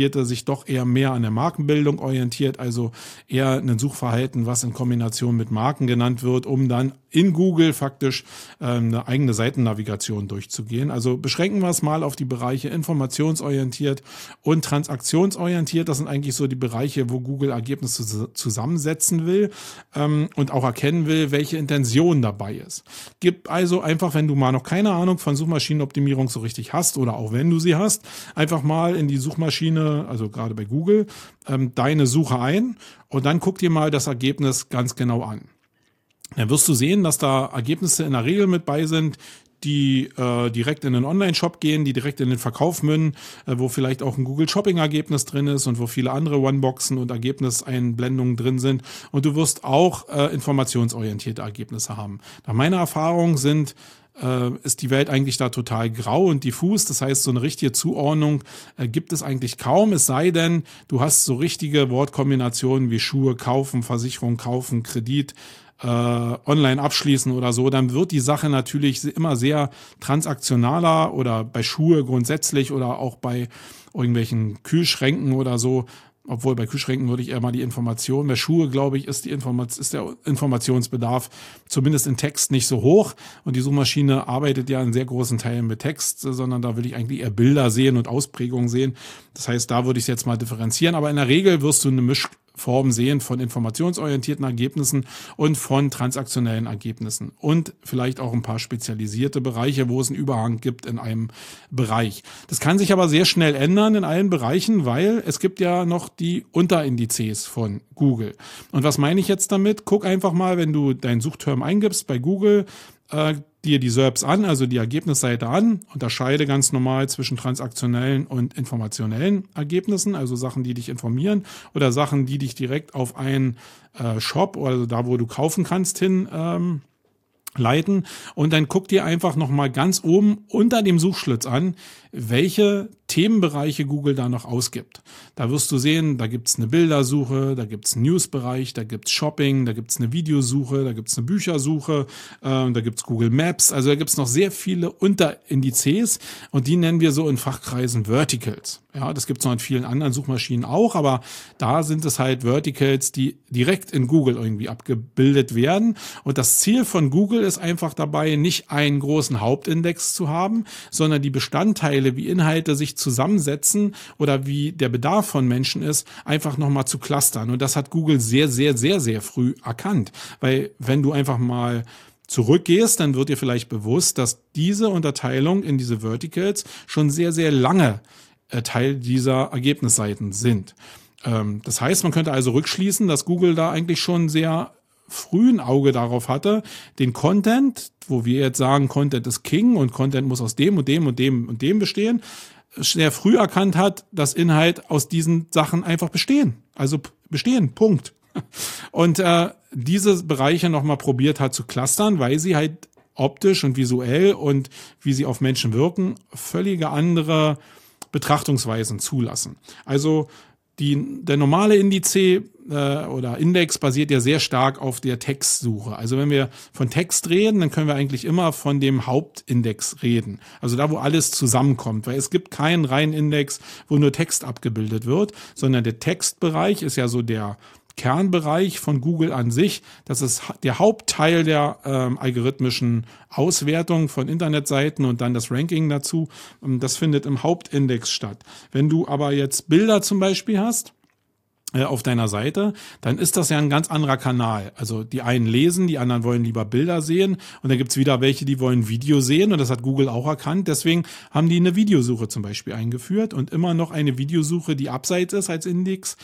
orientierte sich doch eher mehr an der Markenbildung orientiert, also eher ein Suchverhalten, was in Kombination mit Marken genannt wird, um dann in Google faktisch äh, eine eigene Seitennavigation durchzugehen. Also beschränken wir es mal auf die Bereiche informationsorientiert und transaktionsorientiert. Das sind eigentlich so die Bereiche, wo Google Ergebnisse zusammensetzen will ähm, und auch erkennen will, welche Intention dabei ist. Gib also einfach, wenn du mal noch keine Ahnung von Suchmaschinenoptimierung so richtig hast oder auch wenn du sie hast, einfach mal in die Suchmaschine, also gerade bei Google, ähm, deine Suche ein und dann guck dir mal das Ergebnis ganz genau an. Dann wirst du sehen, dass da Ergebnisse in der Regel mit bei sind, die äh, direkt in den Online-Shop gehen, die direkt in den Verkauf münden, äh, wo vielleicht auch ein Google-Shopping-Ergebnis drin ist und wo viele andere One-Boxen und Ergebniseinblendungen drin sind. Und du wirst auch äh, informationsorientierte Ergebnisse haben. Nach meiner Erfahrung sind äh, ist die Welt eigentlich da total grau und diffus. Das heißt, so eine richtige Zuordnung äh, gibt es eigentlich kaum, es sei denn, du hast so richtige Wortkombinationen wie Schuhe kaufen, Versicherung kaufen, Kredit, äh, online abschließen oder so, dann wird die Sache natürlich immer sehr transaktionaler oder bei Schuhe grundsätzlich oder auch bei irgendwelchen Kühlschränken oder so. Obwohl bei Kühlschränken würde ich eher mal die Information, bei Schuhe, glaube ich, ist, die Informat- ist der Informationsbedarf zumindest in Text nicht so hoch. Und die Suchmaschine arbeitet ja in sehr großen Teilen mit Text, sondern da will ich eigentlich eher Bilder sehen und Ausprägungen sehen. Das heißt, da würde ich es jetzt mal differenzieren. Aber in der Regel wirst du eine Mischform sehen von informationsorientierten Ergebnissen und von transaktionellen Ergebnissen. Und vielleicht auch ein paar spezialisierte Bereiche, wo es einen Überhang gibt in einem Bereich. Das kann sich aber sehr schnell ändern in allen Bereichen, weil es gibt ja noch die Unterindizes von Google. Und was meine ich jetzt damit? Guck einfach mal, wenn du deinen Suchterm eingibst bei Google, äh, dir die S E R Ps an, also die Ergebnisseite an, unterscheide ganz normal zwischen transaktionellen und informationellen Ergebnissen, also Sachen, die dich informieren oder Sachen, die dich direkt auf einen äh, Shop oder also da, wo du kaufen kannst, hin ähm, leiten. Und dann guck dir einfach nochmal ganz oben unter dem Suchschlitz an, welche Themenbereiche Google da noch ausgibt. Da wirst du sehen, da gibt's eine Bildersuche, da gibt's einen Newsbereich, da gibt's Shopping, da gibt's eine Videosuche, da gibt's eine Büchersuche, äh, da gibt's Google Maps. Also da gibt's noch sehr viele Unterindizes und die nennen wir so in Fachkreisen Verticals. Ja, das gibt's noch in vielen anderen Suchmaschinen auch, aber da sind es halt Verticals, die direkt in Google irgendwie abgebildet werden. Und das Ziel von Google ist einfach dabei, nicht einen großen Hauptindex zu haben, sondern die Bestandteile, wie Inhalte sich zusammensetzen oder wie der Bedarf von Menschen ist, einfach nochmal zu clustern. Und das hat Google sehr, sehr, sehr, sehr früh erkannt. Weil wenn du einfach mal zurückgehst, dann wird dir vielleicht bewusst, dass diese Unterteilung in diese Verticals schon sehr, sehr lange äh, Teil dieser Ergebnisseiten sind. Ähm, das heißt, man könnte also rückschließen, dass Google da eigentlich schon sehr früh ein Auge darauf hatte, den Content, wo wir jetzt sagen, Content ist King und Content muss aus dem und dem und dem und dem bestehen, sehr früh erkannt hat, dass Inhalt aus diesen Sachen einfach bestehen. Also bestehen, Punkt. Und äh, diese Bereiche nochmal probiert hat zu clustern, weil sie halt optisch und visuell und wie sie auf Menschen wirken, völlige andere Betrachtungsweisen zulassen. Also die, der normale Indiz äh, oder Index basiert ja sehr stark auf der Textsuche. Also wenn wir von Text reden, dann können wir eigentlich immer von dem Hauptindex reden. Also da, wo alles zusammenkommt. Weil es gibt keinen reinen Index, wo nur Text abgebildet wird, sondern der Textbereich ist ja so der Kernbereich von Google an sich. Das ist der Hauptteil der ähm, algorithmischen Auswertung von Internetseiten und dann das Ranking dazu. Das findet im Hauptindex statt. Wenn du aber jetzt Bilder zum Beispiel hast äh, auf deiner Seite, dann ist das ja ein ganz anderer Kanal. Also die einen lesen, die anderen wollen lieber Bilder sehen und dann gibt's wieder welche, die wollen Video sehen und das hat Google auch erkannt. Deswegen haben die eine Videosuche zum Beispiel eingeführt und immer noch eine Videosuche, die abseits ist als Index.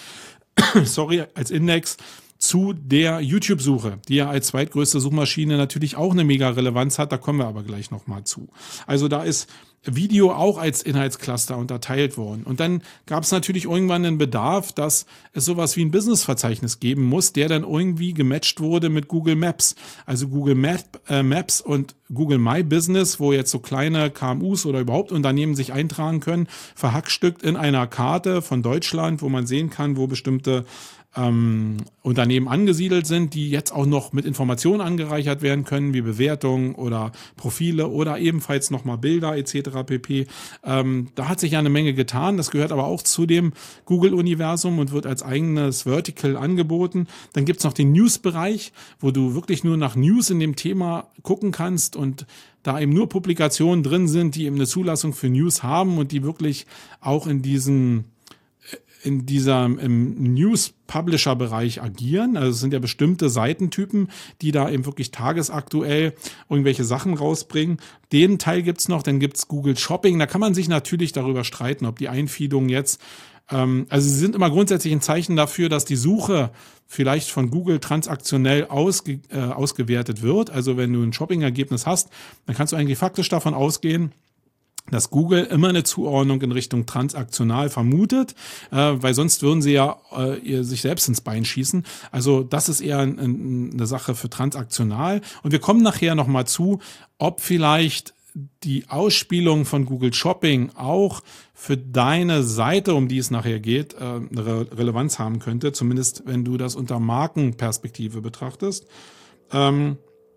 sorry, als Index zu der YouTube-Suche, die ja als zweitgrößte Suchmaschine natürlich auch eine mega Relevanz hat, da kommen wir aber gleich nochmal zu. Also da ist Video auch als Inhaltscluster unterteilt worden. Und dann gab es natürlich irgendwann einen Bedarf, dass es sowas wie ein Business-Verzeichnis geben muss, der dann irgendwie gematcht wurde mit Google Maps. Also Google Map, äh, Maps und Google My Business, wo jetzt so kleine K M Us oder überhaupt Unternehmen sich eintragen können, verhackstückt in einer Karte von Deutschland, wo man sehen kann, wo bestimmte ähm, Unternehmen angesiedelt sind, die jetzt auch noch mit Informationen angereichert werden können, wie Bewertungen oder Profile oder ebenfalls nochmal Bilder et cetera pp. Ähm, da hat sich ja eine Menge getan. Das gehört aber auch zu dem Google-Universum und wird als eigenes Vertical angeboten. Dann gibt's noch den News-Bereich, wo du wirklich nur nach News in dem Thema gucken kannst und da eben nur Publikationen drin sind, die eben eine Zulassung für News haben und die wirklich auch in diesen in dieser im News-Publisher-Bereich agieren. Also es sind ja bestimmte Seitentypen, die da eben wirklich tagesaktuell irgendwelche Sachen rausbringen. Den Teil gibt's noch, dann gibt's Google Shopping. Da kann man sich natürlich darüber streiten, ob die Einfiedung jetzt, ähm, also sie sind immer grundsätzlich ein Zeichen dafür, dass die Suche vielleicht von Google transaktionell ausge, äh, ausgewertet wird. Also wenn du ein Shopping-Ergebnis hast, dann kannst du eigentlich faktisch davon ausgehen, dass Google immer eine Zuordnung in Richtung transaktional vermutet, äh, weil sonst würden sie ja äh, ihr sich selbst ins Bein schießen. Also das ist eher ein, ein, eine Sache für transaktional. Und wir kommen nachher nochmal zu, ob vielleicht die Ausspielung von Google Shopping auch für deine Seite, um die es nachher geht, äh, eine Re- Relevanz haben könnte, zumindest wenn du das unter Markenperspektive betrachtest. Ähm,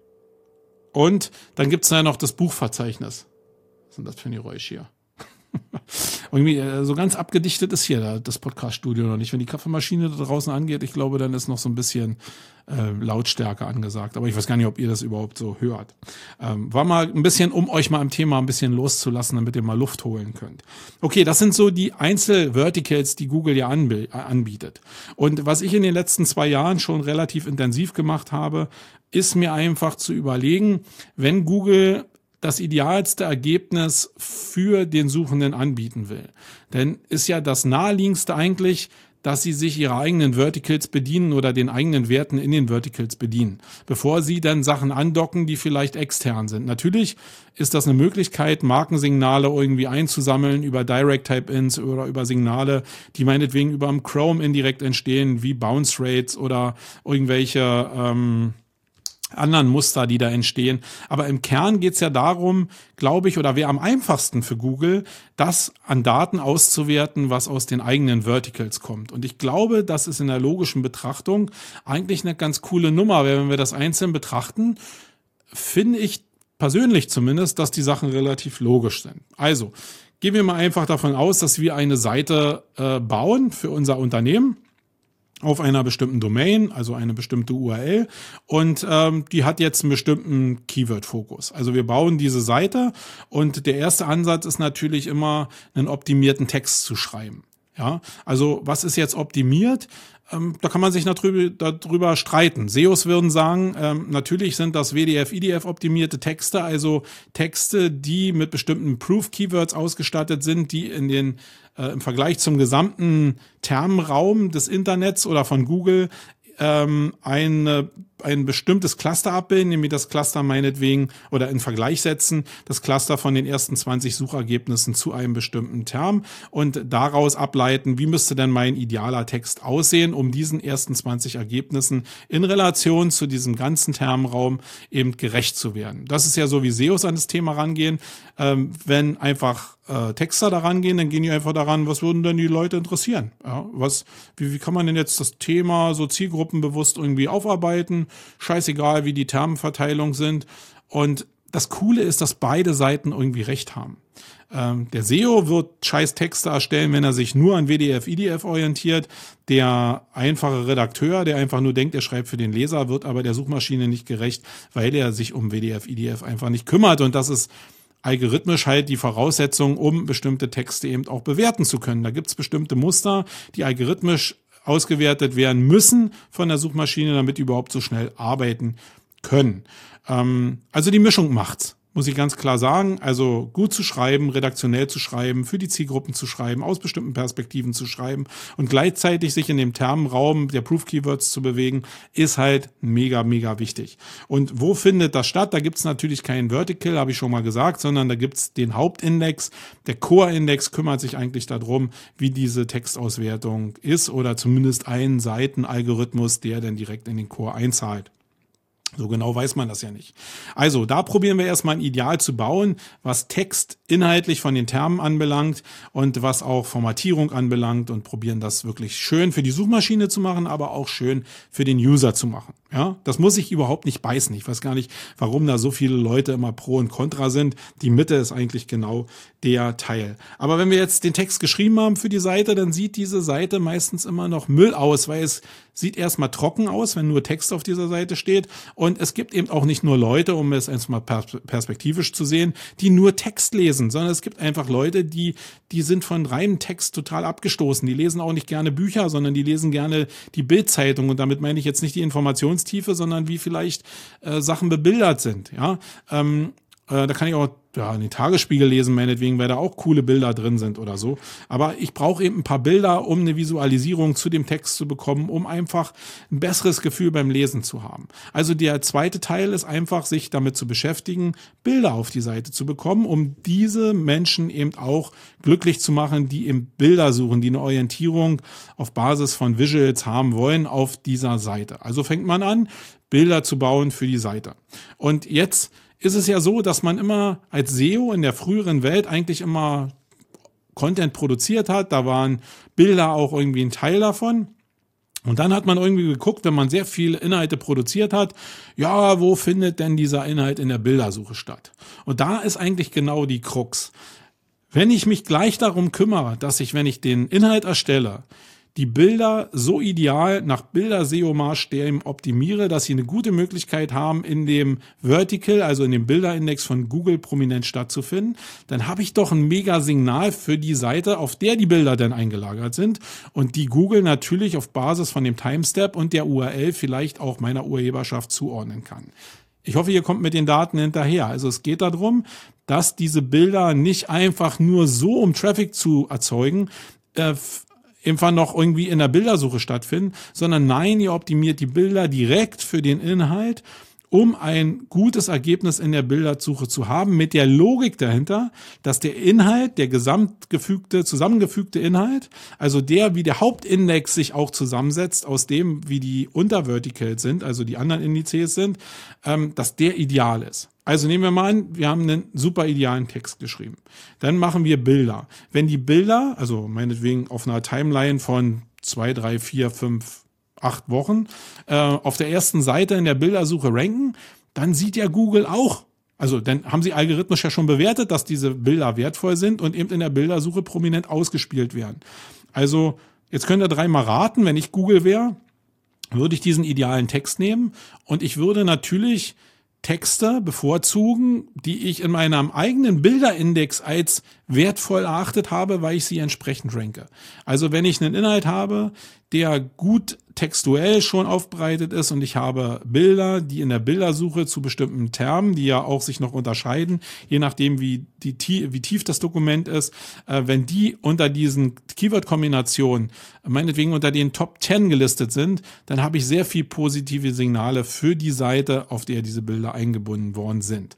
und dann gibt's ja noch das Buchverzeichnis. Was sind das für ein Geräusch hier? Irgendwie äh, so ganz abgedichtet ist hier da, das Podcast-Studio noch nicht. Wenn die Kaffeemaschine da draußen angeht, ich glaube, dann ist noch so ein bisschen äh, Lautstärke angesagt. Aber ich weiß gar nicht, ob ihr das überhaupt so hört. Ähm, war mal ein bisschen, um euch mal im Thema ein bisschen loszulassen, damit ihr mal Luft holen könnt. Okay, das sind so die Einzel-Verticals, die Google ja anb- äh, anbietet. Und was ich in den letzten zwei Jahren schon relativ intensiv gemacht habe, ist mir einfach zu überlegen, wenn Google das idealste Ergebnis für den Suchenden anbieten will. Denn ist ja das naheliegendste eigentlich, dass sie sich ihrer eigenen Verticals bedienen oder den eigenen Werten in den Verticals bedienen, bevor sie dann Sachen andocken, die vielleicht extern sind. Natürlich ist das eine Möglichkeit, Markensignale irgendwie einzusammeln über Direct-Type-Ins oder über Signale, die meinetwegen über dem Chrome indirekt entstehen, wie Bounce Rates oder irgendwelche ähm, anderen Muster, die da entstehen. Aber im Kern geht's ja darum, glaube ich, oder wäre am einfachsten für Google, das an Daten auszuwerten, was aus den eigenen Verticals kommt. Und ich glaube, das ist in der logischen Betrachtung eigentlich eine ganz coole Nummer. Wenn wir das einzeln betrachten, finde ich persönlich zumindest, dass die Sachen relativ logisch sind. Also, gehen wir mal einfach davon aus, dass wir eine Seite äh, bauen für unser Unternehmen auf einer bestimmten Domain, also eine bestimmte U R L, und ähm, die hat jetzt einen bestimmten Keyword-Fokus. Also wir bauen diese Seite und der erste Ansatz ist natürlich immer, einen optimierten Text zu schreiben. Ja, also was ist jetzt optimiert? Ähm, da kann man sich darüber, darüber streiten. S E Os würden sagen, ähm, natürlich sind das W D F, I D F optimierte Texte, also Texte, die mit bestimmten Proof-Keywords ausgestattet sind, die in den äh, im Vergleich zum gesamten Termenraum des Internets oder von Google ähm, eine, ein bestimmtes Cluster abbilden, nämlich das Cluster meinetwegen oder in Vergleich setzen, das Cluster von den ersten zwanzig Suchergebnissen zu einem bestimmten Term und daraus ableiten, wie müsste denn mein idealer Text aussehen, um diesen ersten zwanzig Ergebnissen in Relation zu diesem ganzen Termenraum eben gerecht zu werden. Das ist ja so, wie S E Os an das Thema rangehen. Ähm, wenn einfach äh, Texter daran gehen, dann gehen die einfach daran, was würden denn die Leute interessieren? Ja, was, wie, wie kann man denn jetzt das Thema so zielgruppenbewusst irgendwie aufarbeiten? Scheißegal, wie die Termenverteilung sind. Und das Coole ist, dass beide Seiten irgendwie recht haben. Ähm, der S E O wird scheiß Texte erstellen, wenn er sich nur an W D F, I D F orientiert. Der einfache Redakteur, der einfach nur denkt, er schreibt für den Leser, wird aber der Suchmaschine nicht gerecht, weil er sich um W D F, I D F einfach nicht kümmert. Und das ist algorithmisch halt die Voraussetzung, um bestimmte Texte eben auch bewerten zu können. Da gibt's bestimmte Muster, die algorithmisch ausgewertet werden müssen von der Suchmaschine, damit die überhaupt so schnell arbeiten können. Ähm, also die Mischung macht's, muss ich ganz klar sagen. Also gut zu schreiben, redaktionell zu schreiben, für die Zielgruppen zu schreiben, aus bestimmten Perspektiven zu schreiben und gleichzeitig sich in dem Termenraum der Proof-Keywords zu bewegen, ist halt mega, mega wichtig. Und wo findet das statt? Da gibt's natürlich keinen Vertical, habe ich schon mal gesagt, sondern da gibt's den Hauptindex. Der Core-Index kümmert sich eigentlich darum, wie diese Textauswertung ist oder zumindest einen Seitenalgorithmus, der dann direkt in den Core einzahlt. So genau weiß man das ja nicht. Also, da probieren wir erstmal ein Ideal zu bauen, was Text inhaltlich von den Termen anbelangt und was auch Formatierung anbelangt und probieren das wirklich schön für die Suchmaschine zu machen, aber auch schön für den User zu machen. Ja, das muss ich überhaupt nicht beißen. Ich weiß gar nicht, warum da so viele Leute immer pro und contra sind. Die Mitte ist eigentlich genau der Teil. Aber wenn wir jetzt den Text geschrieben haben für die Seite, dann sieht diese Seite meistens immer noch Müll aus, weil es sieht erstmal trocken aus, wenn nur Text auf dieser Seite steht. Und es gibt eben auch nicht nur Leute, um es erstmal perspektivisch zu sehen, die nur Text lesen, sondern es gibt einfach Leute, die, die sind von reinem Text total abgestoßen. Die lesen auch nicht gerne Bücher, sondern die lesen gerne die Bild-Zeitung. Und damit meine ich jetzt nicht die Informationstiefe, sondern wie vielleicht äh, Sachen bebildert sind. Ja, ähm, äh, da kann ich auch ja, den Tagesspiegel lesen, meinetwegen, weil da auch coole Bilder drin sind oder so. Aber ich brauche eben ein paar Bilder, um eine Visualisierung zu dem Text zu bekommen, um einfach ein besseres Gefühl beim Lesen zu haben. Also der zweite Teil ist einfach, sich damit zu beschäftigen, Bilder auf die Seite zu bekommen, um diese Menschen eben auch glücklich zu machen, die eben Bilder suchen, die eine Orientierung auf Basis von Visuals haben wollen auf dieser Seite. Also fängt man an, Bilder zu bauen für die Seite. Und jetzt ist es ja so, dass man immer als S E O in der früheren Welt eigentlich immer Content produziert hat. Da waren Bilder auch irgendwie ein Teil davon. Und dann hat man irgendwie geguckt, wenn man sehr viele Inhalte produziert hat, ja, wo findet denn dieser Inhalt in der Bildersuche statt? Und da ist eigentlich genau die Krux. Wenn ich mich gleich darum kümmere, dass ich, wenn ich den Inhalt erstelle, die Bilder so ideal nach Bilder-S E O-Maßstäben optimiere, dass sie eine gute Möglichkeit haben, in dem Vertical, also in dem Bilderindex von Google prominent stattzufinden, dann habe ich doch ein mega Signal für die Seite, auf der die Bilder dann eingelagert sind und die Google natürlich auf Basis von dem Timestamp und der U R L vielleicht auch meiner Urheberschaft zuordnen kann. Ich hoffe, ihr kommt mit den Daten hinterher. Also es geht darum, dass diese Bilder nicht einfach nur so, um Traffic zu erzeugen, äh, einfach noch irgendwie in der Bildersuche stattfinden, sondern nein, ihr optimiert die Bilder direkt für den Inhalt, um ein gutes Ergebnis in der Bildersuche zu haben, mit der Logik dahinter, dass der Inhalt, der gesamtgefügte, zusammengefügte Inhalt, also der, wie der Hauptindex sich auch zusammensetzt, aus dem, wie die Unterverticals sind, also die anderen Indizes sind, ähm, dass der ideal ist. Also nehmen wir mal an, wir haben einen super idealen Text geschrieben. Dann machen wir Bilder. Wenn die Bilder, also meinetwegen auf einer Timeline von zwei, drei, vier, fünf, acht Wochen, äh, auf der ersten Seite in der Bildersuche ranken, dann sieht ja Google auch, also dann haben sie algorithmisch ja schon bewertet, dass diese Bilder wertvoll sind und eben in der Bildersuche prominent ausgespielt werden. Also jetzt könnt ihr dreimal raten, wenn ich Google wäre, würde ich diesen idealen Text nehmen und ich würde natürlich Texte bevorzugen, die ich in meinem eigenen Bilderindex als wertvoll erachtet habe, weil ich sie entsprechend ranke. Also wenn ich einen Inhalt habe, der gut textuell schon aufbereitet ist und ich habe Bilder, die in der Bildersuche zu bestimmten Termen, die ja auch sich noch unterscheiden, je nachdem wie die wie tief das Dokument ist, äh, wenn die unter diesen Keyword-Kombinationen, meinetwegen unter den Top zehn gelistet sind, dann habe ich sehr viel positive Signale für die Seite, auf der diese Bilder eingebunden worden sind.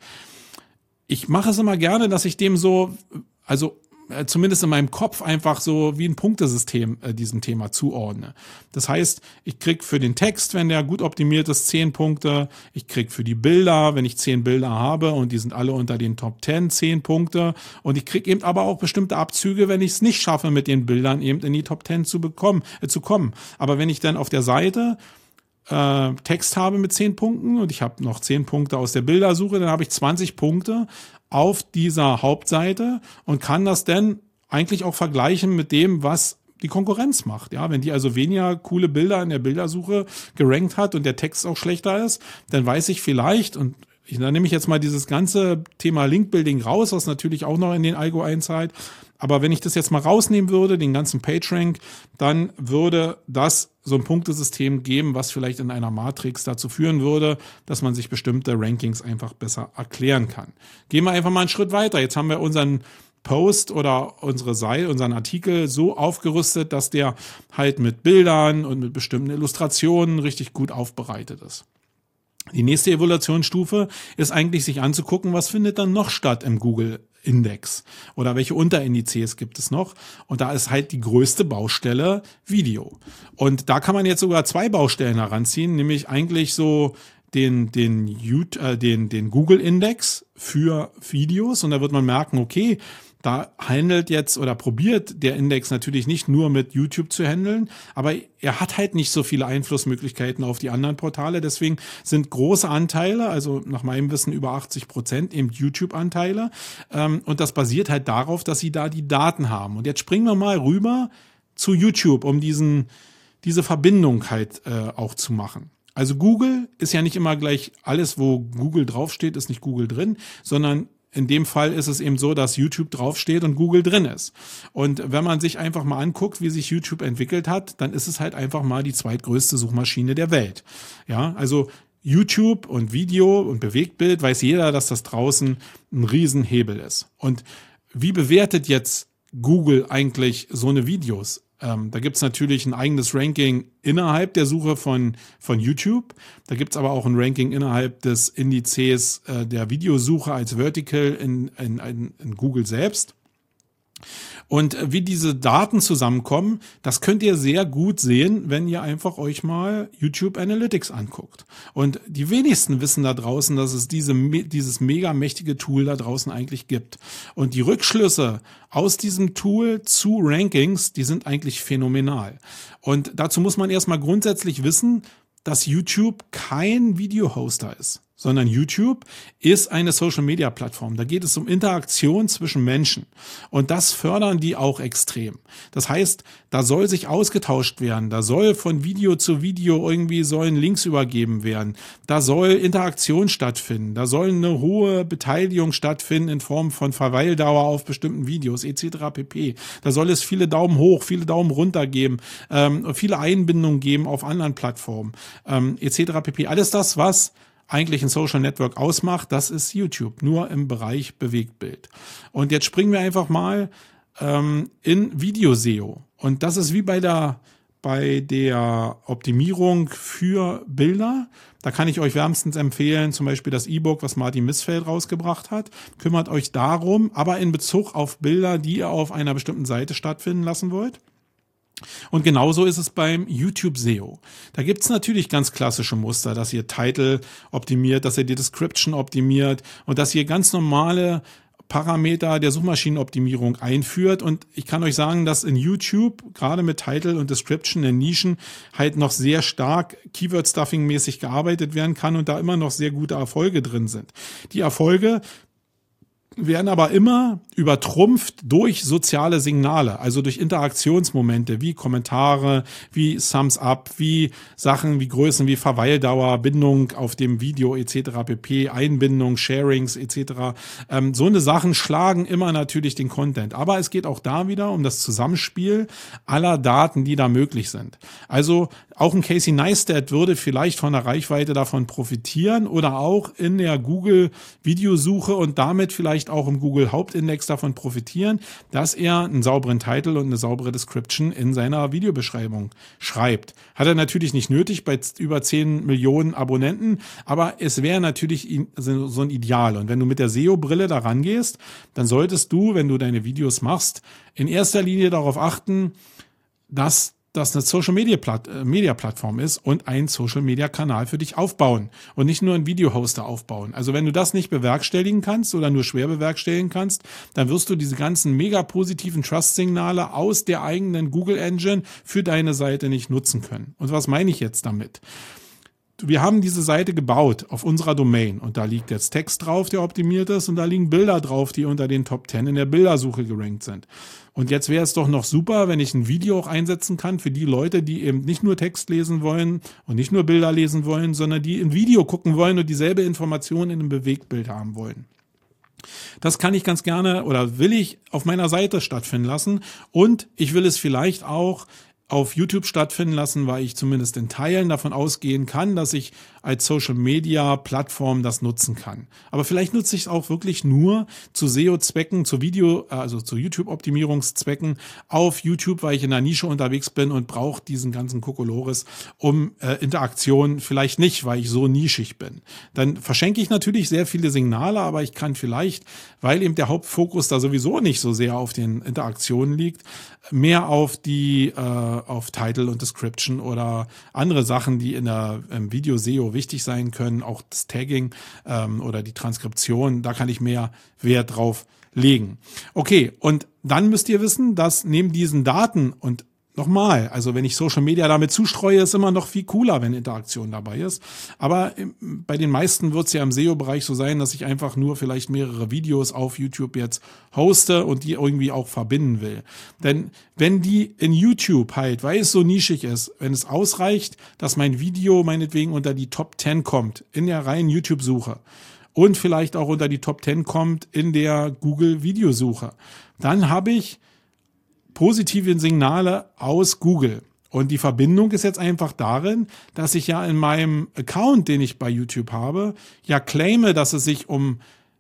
Ich mache es immer gerne, dass ich dem so, also zumindest in meinem Kopf einfach so wie ein Punktesystem äh, diesem Thema zuordne. Das heißt, ich krieg für den Text, wenn der gut optimiert ist, zehn Punkte. Ich krieg für die Bilder, wenn ich zehn Bilder habe und die sind alle unter den Top zehn, zehn Punkte. Und ich krieg eben aber auch bestimmte Abzüge, wenn ich es nicht schaffe, mit den Bildern eben in die Top zehn zu bekommen, äh, zu kommen. Aber wenn ich dann auf der Seite äh, Text habe mit zehn Punkten und ich habe noch zehn Punkte aus der Bildersuche, dann habe ich zwanzig Punkte auf dieser Hauptseite und kann das dann eigentlich auch vergleichen mit dem, was die Konkurrenz macht. Ja, wenn die also weniger coole Bilder in der Bildersuche gerankt hat und der Text auch schlechter ist, dann weiß ich vielleicht, und ich, dann nehme ich jetzt mal dieses ganze Thema Linkbuilding raus, was natürlich auch noch in den Algo einzahlt. Aber wenn ich das jetzt mal rausnehmen würde, den ganzen PageRank, dann würde das so ein Punktesystem geben, was vielleicht in einer Matrix dazu führen würde, dass man sich bestimmte Rankings einfach besser erklären kann. Gehen wir einfach mal einen Schritt weiter. Jetzt haben wir unseren Post oder unsere Seite, unseren Artikel so aufgerüstet, dass der halt mit Bildern und mit bestimmten Illustrationen richtig gut aufbereitet ist. Die nächste Evaluationsstufe ist eigentlich, sich anzugucken, was findet dann noch statt im Google-Index oder welche Unterindizes gibt es noch. Und da ist halt die größte Baustelle Video. Und da kann man jetzt sogar zwei Baustellen heranziehen, nämlich eigentlich so den, den, YouTube, äh, den, den Google-Index für Videos und da wird man merken, okay, da handelt jetzt oder probiert der Index natürlich nicht nur mit YouTube zu handeln, aber er hat halt nicht so viele Einflussmöglichkeiten auf die anderen Portale. Deswegen sind große Anteile, also nach meinem Wissen über achtzig Prozent, eben YouTube-Anteile. Ähm, und das basiert halt darauf, dass sie da die Daten haben. Und jetzt springen wir mal rüber zu YouTube, um diesen, diese Verbindung halt äh, auch zu machen. Also Google ist ja nicht immer gleich alles, wo Google draufsteht, ist nicht Google drin, sondern in dem Fall ist es eben so, dass YouTube draufsteht und Google drin ist. Und wenn man sich einfach mal anguckt, wie sich YouTube entwickelt hat, dann ist es halt einfach mal die zweitgrößte Suchmaschine der Welt. Ja, also YouTube und Video und Bewegtbild weiß jeder, dass das draußen ein Riesenhebel ist. Und wie bewertet jetzt Google eigentlich so eine Videos? Ähm, da gibt's natürlich ein eigenes Ranking innerhalb der Suche von, von YouTube. Da gibt's aber auch ein Ranking innerhalb des Indizes äh, der Videosuche als Vertical in, in, in, in Google selbst. Und wie diese Daten zusammenkommen, das könnt ihr sehr gut sehen, wenn ihr einfach euch mal YouTube Analytics anguckt. Und die wenigsten wissen da draußen, dass es diese, dieses mega mächtige Tool da draußen eigentlich gibt. Und die Rückschlüsse aus diesem Tool zu Rankings, die sind eigentlich phänomenal. Und dazu muss man erstmal grundsätzlich wissen, dass YouTube kein Video-Hoster ist, sondern YouTube ist eine Social-Media-Plattform. Da geht es um Interaktion zwischen Menschen und das fördern die auch extrem. Das heißt, da soll sich ausgetauscht werden, da soll von Video zu Video irgendwie sollen Links übergeben werden, da soll Interaktion stattfinden, da soll eine hohe Beteiligung stattfinden in Form von Verweildauer auf bestimmten Videos et cetera pp. Da soll es viele Daumen hoch, viele Daumen runter geben, ähm, viele Einbindungen geben auf anderen Plattformen ähm, et cetera pp. Alles das, was eigentlich ein Social Network ausmacht, das ist YouTube, nur im Bereich Bewegtbild. Und jetzt springen wir einfach mal ähm, in Video-S E O. Und das ist wie bei der, bei der Optimierung für Bilder. Da kann ich euch wärmstens empfehlen, zum Beispiel das E-Book, was Martin Missfeld rausgebracht hat. Kümmert euch darum, aber in Bezug auf Bilder, die ihr auf einer bestimmten Seite stattfinden lassen wollt. Und genauso ist es beim YouTube S E O. Da gibt's natürlich ganz klassische Muster, dass ihr Title optimiert, dass ihr die Description optimiert und dass ihr ganz normale Parameter der Suchmaschinenoptimierung einführt. Und ich kann euch sagen, dass in YouTube gerade mit Title und Description in Nischen halt noch sehr stark Keyword-Stuffing-mäßig gearbeitet werden kann und da immer noch sehr gute Erfolge drin sind. Die Erfolge werden aber immer übertrumpft durch soziale Signale, also durch Interaktionsmomente wie Kommentare, wie Thumbs Up, wie Sachen wie Größen wie Verweildauer, Bindung auf dem Video et cetera pp, Einbindung, Sharings et cetera. Ähm, so eine Sachen schlagen immer natürlich den Content. Aber es geht auch da wieder um das Zusammenspiel aller Daten, die da möglich sind. Also auch ein Casey Neistat würde vielleicht von der Reichweite davon profitieren oder auch in der Google-Videosuche und damit vielleicht auch im Google-Hauptindex davon profitieren, dass er einen sauberen Titel und eine saubere Description in seiner Videobeschreibung schreibt. Hat er natürlich nicht nötig bei über zehn Millionen Abonnenten, aber es wäre natürlich so ein Ideal. Und wenn du mit der S E O-Brille da rangehst, dann solltest du, wenn du deine Videos machst, in erster Linie darauf achten, dass das eine Social-Media-Plattform ist und ein Social-Media-Kanal für dich aufbauen und nicht nur einen Video-Hoster aufbauen. Also wenn du das nicht bewerkstelligen kannst oder nur schwer bewerkstelligen kannst, dann wirst du diese ganzen mega positiven Trust-Signale aus der eigenen Google-Engine für deine Seite nicht nutzen können. Und was meine ich jetzt damit? Wir haben diese Seite gebaut auf unserer Domain und da liegt jetzt Text drauf, der optimiert ist und da liegen Bilder drauf, die unter den Top zehn in der Bildersuche gerankt sind. Und jetzt wäre es doch noch super, wenn ich ein Video auch einsetzen kann für die Leute, die eben nicht nur Text lesen wollen und nicht nur Bilder lesen wollen, sondern die ein Video gucken wollen und dieselbe Information in einem Bewegtbild haben wollen. Das kann ich ganz gerne oder will ich auf meiner Seite stattfinden lassen und ich will es vielleicht auch auf YouTube stattfinden lassen, weil ich zumindest in Teilen davon ausgehen kann, dass ich als Social-Media-Plattform das nutzen kann. Aber vielleicht nutze ich es auch wirklich nur zu S E O-Zwecken, zu Video, also zu YouTube-Optimierungszwecken auf YouTube, weil ich in der Nische unterwegs bin und brauche diesen ganzen Kokolores um äh, Interaktion vielleicht nicht, weil ich so nischig bin. Dann verschenke ich natürlich sehr viele Signale, aber ich kann vielleicht, weil eben der Hauptfokus da sowieso nicht so sehr auf den Interaktionen liegt, mehr auf die äh, auf Title und Description oder andere Sachen, die in der ähm, Video-S E O wichtig sein können. Auch das Tagging ähm, oder die Transkription, da kann ich mehr Wert drauf legen. Okay, und dann müsst ihr wissen, dass neben diesen Daten und nochmal, also wenn ich Social Media damit zustreue, ist immer noch viel cooler, wenn Interaktion dabei ist. Aber bei den meisten wird es ja im S E O-Bereich so sein, dass ich einfach nur vielleicht mehrere Videos auf YouTube jetzt hoste und die irgendwie auch verbinden will. Denn wenn die in YouTube halt, weil es so nischig ist, wenn es ausreicht, dass mein Video meinetwegen unter die Top zehn kommt, in der reinen YouTube-Suche und vielleicht auch unter die Top zehn kommt in der Google-Videosuche, dann habe ich positive Signale aus Google. Und die Verbindung ist jetzt einfach darin, dass ich ja in meinem Account, den ich bei YouTube habe, ja claime, dass es sich um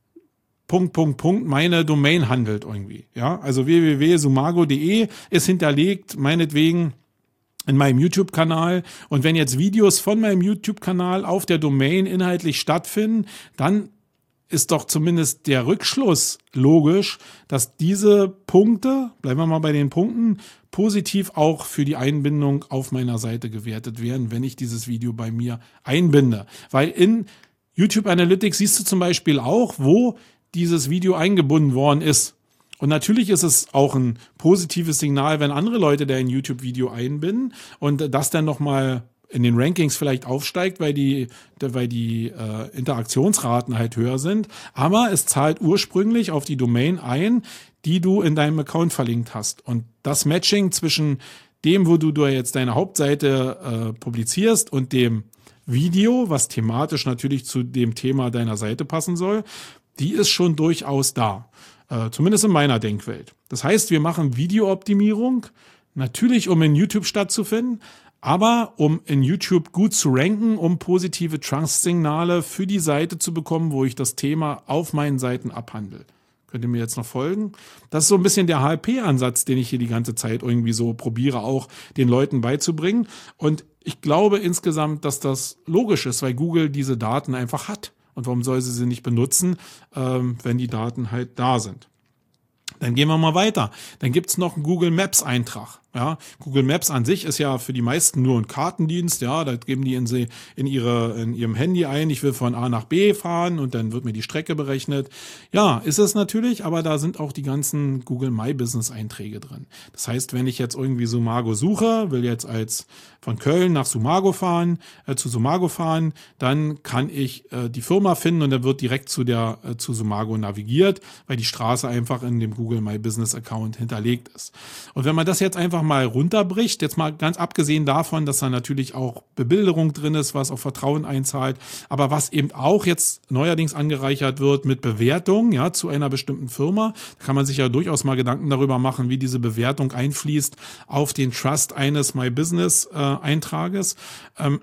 Punkt, Punkt, Punkt meine Domain handelt irgendwie. Ja, also w w w punkt sumago punkt de ist hinterlegt, meinetwegen in meinem YouTube-Kanal. Und wenn jetzt Videos von meinem YouTube-Kanal auf der Domain inhaltlich stattfinden, dann ist doch zumindest der Rückschluss logisch, dass diese Punkte, bleiben wir mal bei den Punkten, positiv auch für die Einbindung auf meiner Seite gewertet werden, wenn ich dieses Video bei mir einbinde. Weil in YouTube Analytics siehst du zum Beispiel auch, wo dieses Video eingebunden worden ist. Und natürlich ist es auch ein positives Signal, wenn andere Leute da ein YouTube-Video einbinden und das dann nochmal in den Rankings vielleicht aufsteigt, weil die, weil die äh, Interaktionsraten halt höher sind. Aber es zahlt ursprünglich auf die Domain ein, die du in deinem Account verlinkt hast. Und das Matching zwischen dem, wo du, du jetzt deine Hauptseite äh, publizierst und dem Video, was thematisch natürlich zu dem Thema deiner Seite passen soll, die ist schon durchaus da. Äh, zumindest in meiner Denkwelt. Das heißt, wir machen Videooptimierung, natürlich um in YouTube stattzufinden, aber um in YouTube gut zu ranken, um positive Trust-Signale für die Seite zu bekommen, wo ich das Thema auf meinen Seiten abhandle. Könnt ihr mir jetzt noch folgen? Das ist so ein bisschen der H L P-Ansatz, den ich hier die ganze Zeit irgendwie so probiere, auch den Leuten beizubringen. Und ich glaube insgesamt, dass das logisch ist, weil Google diese Daten einfach hat. Und warum soll sie sie nicht benutzen, ähm, wenn die Daten halt da sind? Dann gehen wir mal weiter. Dann gibt's noch einen Google Maps Eintrag. Ja, Google Maps an sich ist ja für die meisten nur ein Kartendienst. Ja, da geben die in, sie, in, ihre, in ihrem Handy ein, ich will von A nach B fahren und dann wird mir die Strecke berechnet. Ja, ist es natürlich, aber da sind auch die ganzen Google My Business Einträge drin. Das heißt, wenn ich jetzt irgendwie Sumago suche, will jetzt als von Köln nach Sumago fahren, äh, zu Sumago fahren, dann kann ich äh, die Firma finden und dann wird direkt zu der äh, zu Sumago navigiert, weil die Straße einfach in dem Google My Business Account hinterlegt ist. Und wenn man das jetzt einfach mal runterbricht, jetzt mal ganz abgesehen davon, dass da natürlich auch Bebilderung drin ist, was auf Vertrauen einzahlt, aber was eben auch jetzt neuerdings angereichert wird mit Bewertung, ja, zu einer bestimmten Firma, da kann man sich ja durchaus mal Gedanken darüber machen, wie diese Bewertung einfließt auf den Trust eines My Business äh, Eintrages. Ähm,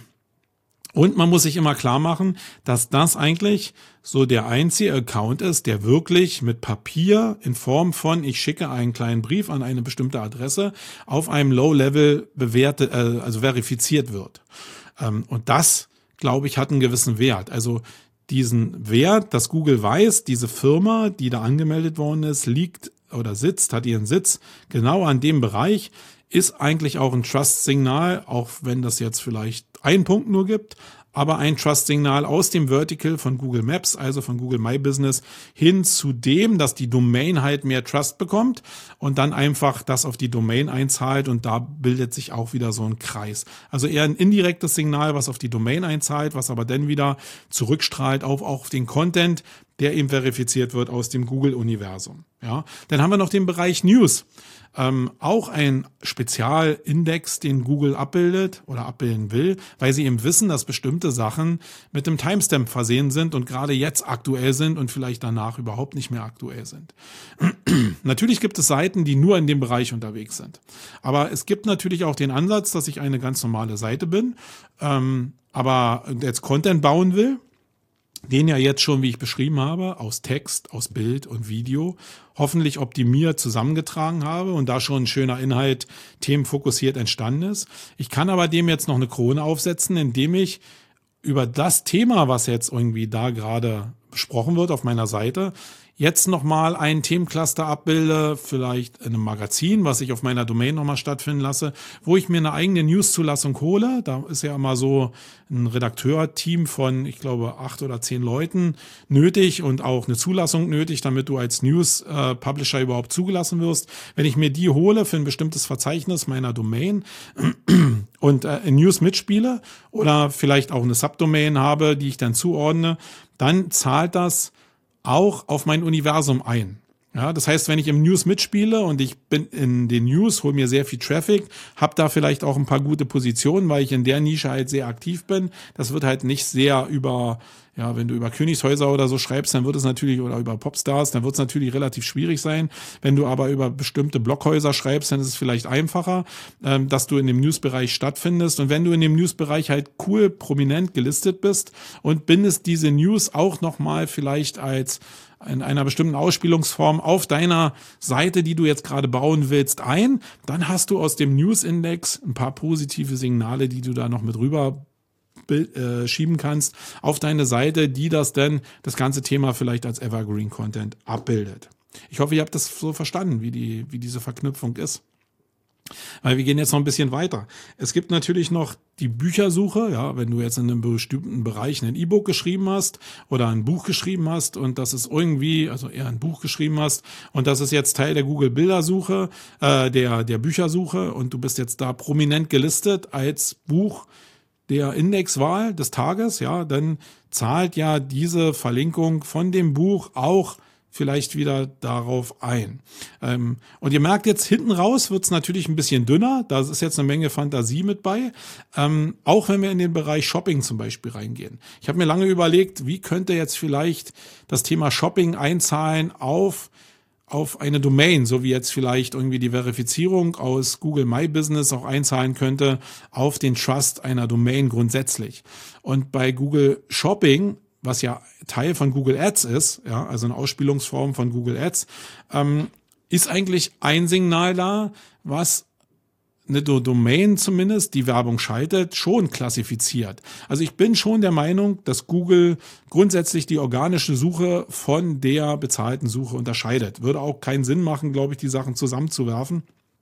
Und man muss sich immer klar machen, dass das eigentlich so der einzige Account ist, der wirklich mit Papier in Form von, ich schicke einen kleinen Brief an eine bestimmte Adresse, auf einem Low-Level bewertet, äh, also verifiziert wird. Ähm, und das, glaube ich, hat einen gewissen Wert. Also diesen Wert, dass Google weiß, diese Firma, die da angemeldet worden ist, liegt oder sitzt, hat ihren Sitz genau an dem Bereich, ist eigentlich auch ein Trust-Signal, auch wenn das jetzt vielleicht einen Punkt nur gibt, aber ein Trust-Signal aus dem Vertical von Google Maps, also von Google My Business, hin zu dem, dass die Domain halt mehr Trust bekommt und dann einfach das auf die Domain einzahlt und da bildet sich auch wieder so ein Kreis. Also eher ein indirektes Signal, was auf die Domain einzahlt, was aber dann wieder zurückstrahlt auf, auf den Content, der eben verifiziert wird aus dem Google-Universum. Ja, dann haben wir noch den Bereich News. Ähm, auch ein Spezialindex, den Google abbildet oder abbilden will, weil sie eben wissen, dass bestimmte Sachen mit dem Timestamp versehen sind und gerade jetzt aktuell sind und vielleicht danach überhaupt nicht mehr aktuell sind. Natürlich gibt es Seiten, die nur in dem Bereich unterwegs sind. Aber es gibt natürlich auch den Ansatz, dass ich eine ganz normale Seite bin, ähm, aber jetzt Content bauen will, den ja jetzt schon, wie ich beschrieben habe, aus Text, aus Bild und Video hoffentlich optimiert zusammengetragen habe und da schon ein schöner Inhalt themenfokussiert entstanden ist. Ich kann aber dem jetzt noch eine Krone aufsetzen, indem ich über das Thema, was jetzt irgendwie da gerade besprochen wird auf meiner Seite, jetzt nochmal einen Themencluster abbilde, vielleicht in einem Magazin, was ich auf meiner Domain nochmal stattfinden lasse, wo ich mir eine eigene News-Zulassung hole. Da ist ja immer so ein Redakteur-Team von, ich glaube, acht oder zehn Leuten nötig und auch eine Zulassung nötig, damit du als News-Publisher überhaupt zugelassen wirst. Wenn ich mir die hole für ein bestimmtes Verzeichnis meiner Domain und äh, in News mitspiele oder vielleicht auch eine Subdomain habe, die ich dann zuordne, dann zahlt das auch auf mein Universum ein. Ja, das heißt, wenn ich im News mitspiele und ich bin in den News, hole mir sehr viel Traffic, habe da vielleicht auch ein paar gute Positionen, weil ich in der Nische halt sehr aktiv bin. Das wird halt nicht sehr über, ja, wenn du über Königshäuser oder so schreibst, dann wird es natürlich, oder über Popstars, dann wird es natürlich relativ schwierig sein. Wenn du aber über bestimmte Blockhäuser schreibst, dann ist es vielleicht einfacher, ähm, dass du in dem Newsbereich stattfindest. Und wenn du in dem Newsbereich halt cool, prominent gelistet bist und bindest diese News auch nochmal vielleicht als in einer bestimmten Ausspielungsform auf deiner Seite, die du jetzt gerade bauen willst, ein, dann hast du aus dem News-Index ein paar positive Signale, die du da noch mit rüber äh, schieben kannst auf deine Seite, die das dann, das ganze Thema vielleicht als Evergreen-Content abbildet. Ich hoffe, ihr habt das so verstanden, wie die, wie diese Verknüpfung ist. Weil wir gehen jetzt noch ein bisschen weiter. Es gibt natürlich noch die Büchersuche, ja, wenn du jetzt in einem bestimmten Bereich ein E-Book geschrieben hast oder ein Buch geschrieben hast und das ist irgendwie, also eher ein Buch geschrieben hast und das ist jetzt Teil der Google-Bildersuche, äh, der, der Büchersuche und du bist jetzt da prominent gelistet als Buch der Indexwahl des Tages, ja, dann zahlt ja diese Verlinkung von dem Buch auch vielleicht wieder darauf ein. Ähm, und ihr merkt jetzt, hinten raus wird es natürlich ein bisschen dünner. Da ist jetzt eine Menge Fantasie mit bei. Ähm, auch wenn wir in den Bereich Shopping zum Beispiel reingehen. Ich habe mir lange überlegt, wie könnte jetzt vielleicht das Thema Shopping einzahlen auf auf eine Domain, so wie jetzt vielleicht irgendwie die Verifizierung aus Google My Business auch einzahlen könnte auf den Trust einer Domain grundsätzlich. Und bei Google Shopping, was ja Teil von Google Ads ist, ja, also eine Ausspielungsform von Google Ads, ähm, ist eigentlich ein Signal da, was eine Domain zumindest, die Werbung schaltet, schon klassifiziert. Also ich bin schon der Meinung, dass Google grundsätzlich die organische Suche von der bezahlten Suche unterscheidet. Würde auch keinen Sinn machen, glaube ich, die Sachen zusammenzuwerfen.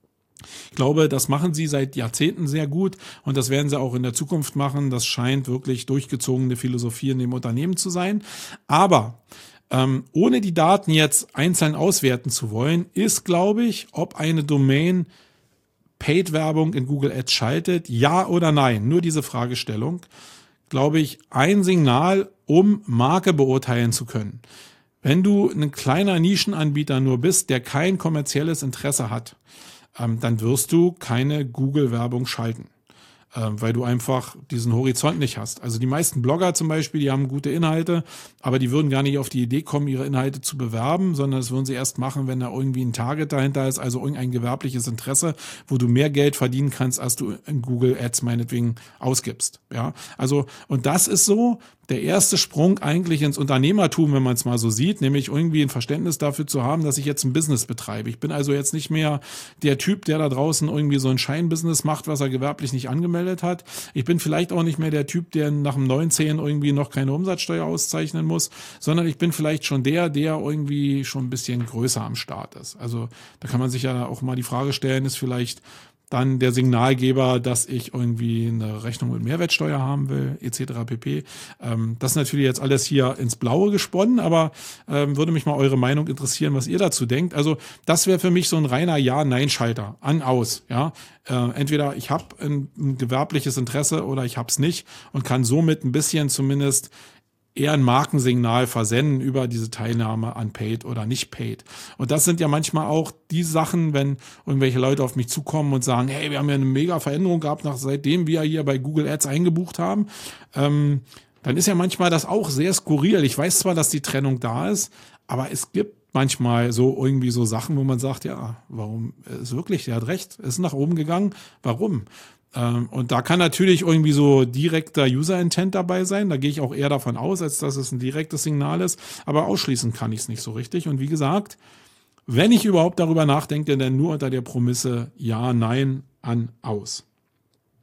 Ich glaube, das machen sie seit Jahrzehnten sehr gut und das werden sie auch in der Zukunft machen. Das scheint wirklich durchgezogene Philosophie in dem Unternehmen zu sein. Aber ähm, ohne die Daten jetzt einzeln auswerten zu wollen, ist, glaube ich, ob eine Domain Paid-Werbung in Google Ads schaltet, ja oder nein, nur diese Fragestellung, glaube ich, ein Signal, um Marke beurteilen zu können. Wenn du ein kleiner Nischenanbieter nur bist, der kein kommerzielles Interesse hat, ähm, dann wirst du keine Google-Werbung schalten, ähm, weil du einfach diesen Horizont nicht hast. Also die meisten Blogger zum Beispiel, die haben gute Inhalte, aber die würden gar nicht auf die Idee kommen, ihre Inhalte zu bewerben, sondern das würden sie erst machen, wenn da irgendwie ein Target dahinter ist, also irgendein gewerbliches Interesse, wo du mehr Geld verdienen kannst, als du in Google Ads meinetwegen ausgibst. Ja, also, und das ist so der erste Sprung eigentlich ins Unternehmertum, wenn man es mal so sieht, nämlich irgendwie ein Verständnis dafür zu haben, dass ich jetzt ein Business betreibe. Ich bin also jetzt nicht mehr der Typ, der da draußen irgendwie so ein Scheinbusiness macht, was er gewerblich nicht angemeldet hat. Ich bin vielleicht auch nicht mehr der Typ, der nach dem neunzehn irgendwie noch keine Umsatzsteuer auszeichnen muss, sondern ich bin vielleicht schon der, der irgendwie schon ein bisschen größer am Start ist. Also da kann man sich ja auch mal die Frage stellen, ist vielleicht dann der Signalgeber, dass ich irgendwie eine Rechnung mit Mehrwertsteuer haben will, et cetera pp. Ähm, das ist natürlich jetzt alles hier ins Blaue gesponnen, aber ähm, würde mich mal eure Meinung interessieren, was ihr dazu denkt. Also das wäre für mich so ein reiner Ja-Nein-Schalter, an, aus. Ja, äh, entweder ich habe ein, ein gewerbliches Interesse oder ich habe es nicht und kann somit ein bisschen zumindest eher ein Markensignal versenden über diese Teilnahme an Paid oder nicht Paid. Und das sind ja manchmal auch die Sachen, wenn irgendwelche Leute auf mich zukommen und sagen, hey, wir haben ja eine mega Veränderung gehabt, nach seitdem wir hier bei Google Ads eingebucht haben. Ähm, dann ist ja manchmal das auch sehr skurril. Ich weiß zwar, dass die Trennung da ist, aber es gibt manchmal so irgendwie so Sachen, wo man sagt, ja, warum ist wirklich, der hat recht, ist nach oben gegangen, warum? Und da kann natürlich irgendwie so direkter User-Intent dabei sein. Da gehe ich auch eher davon aus, als dass es ein direktes Signal ist. Aber ausschließen kann ich es nicht so richtig. Und wie gesagt, wenn ich überhaupt darüber nachdenke, dann nur unter der Prämisse Ja, Nein, an, aus.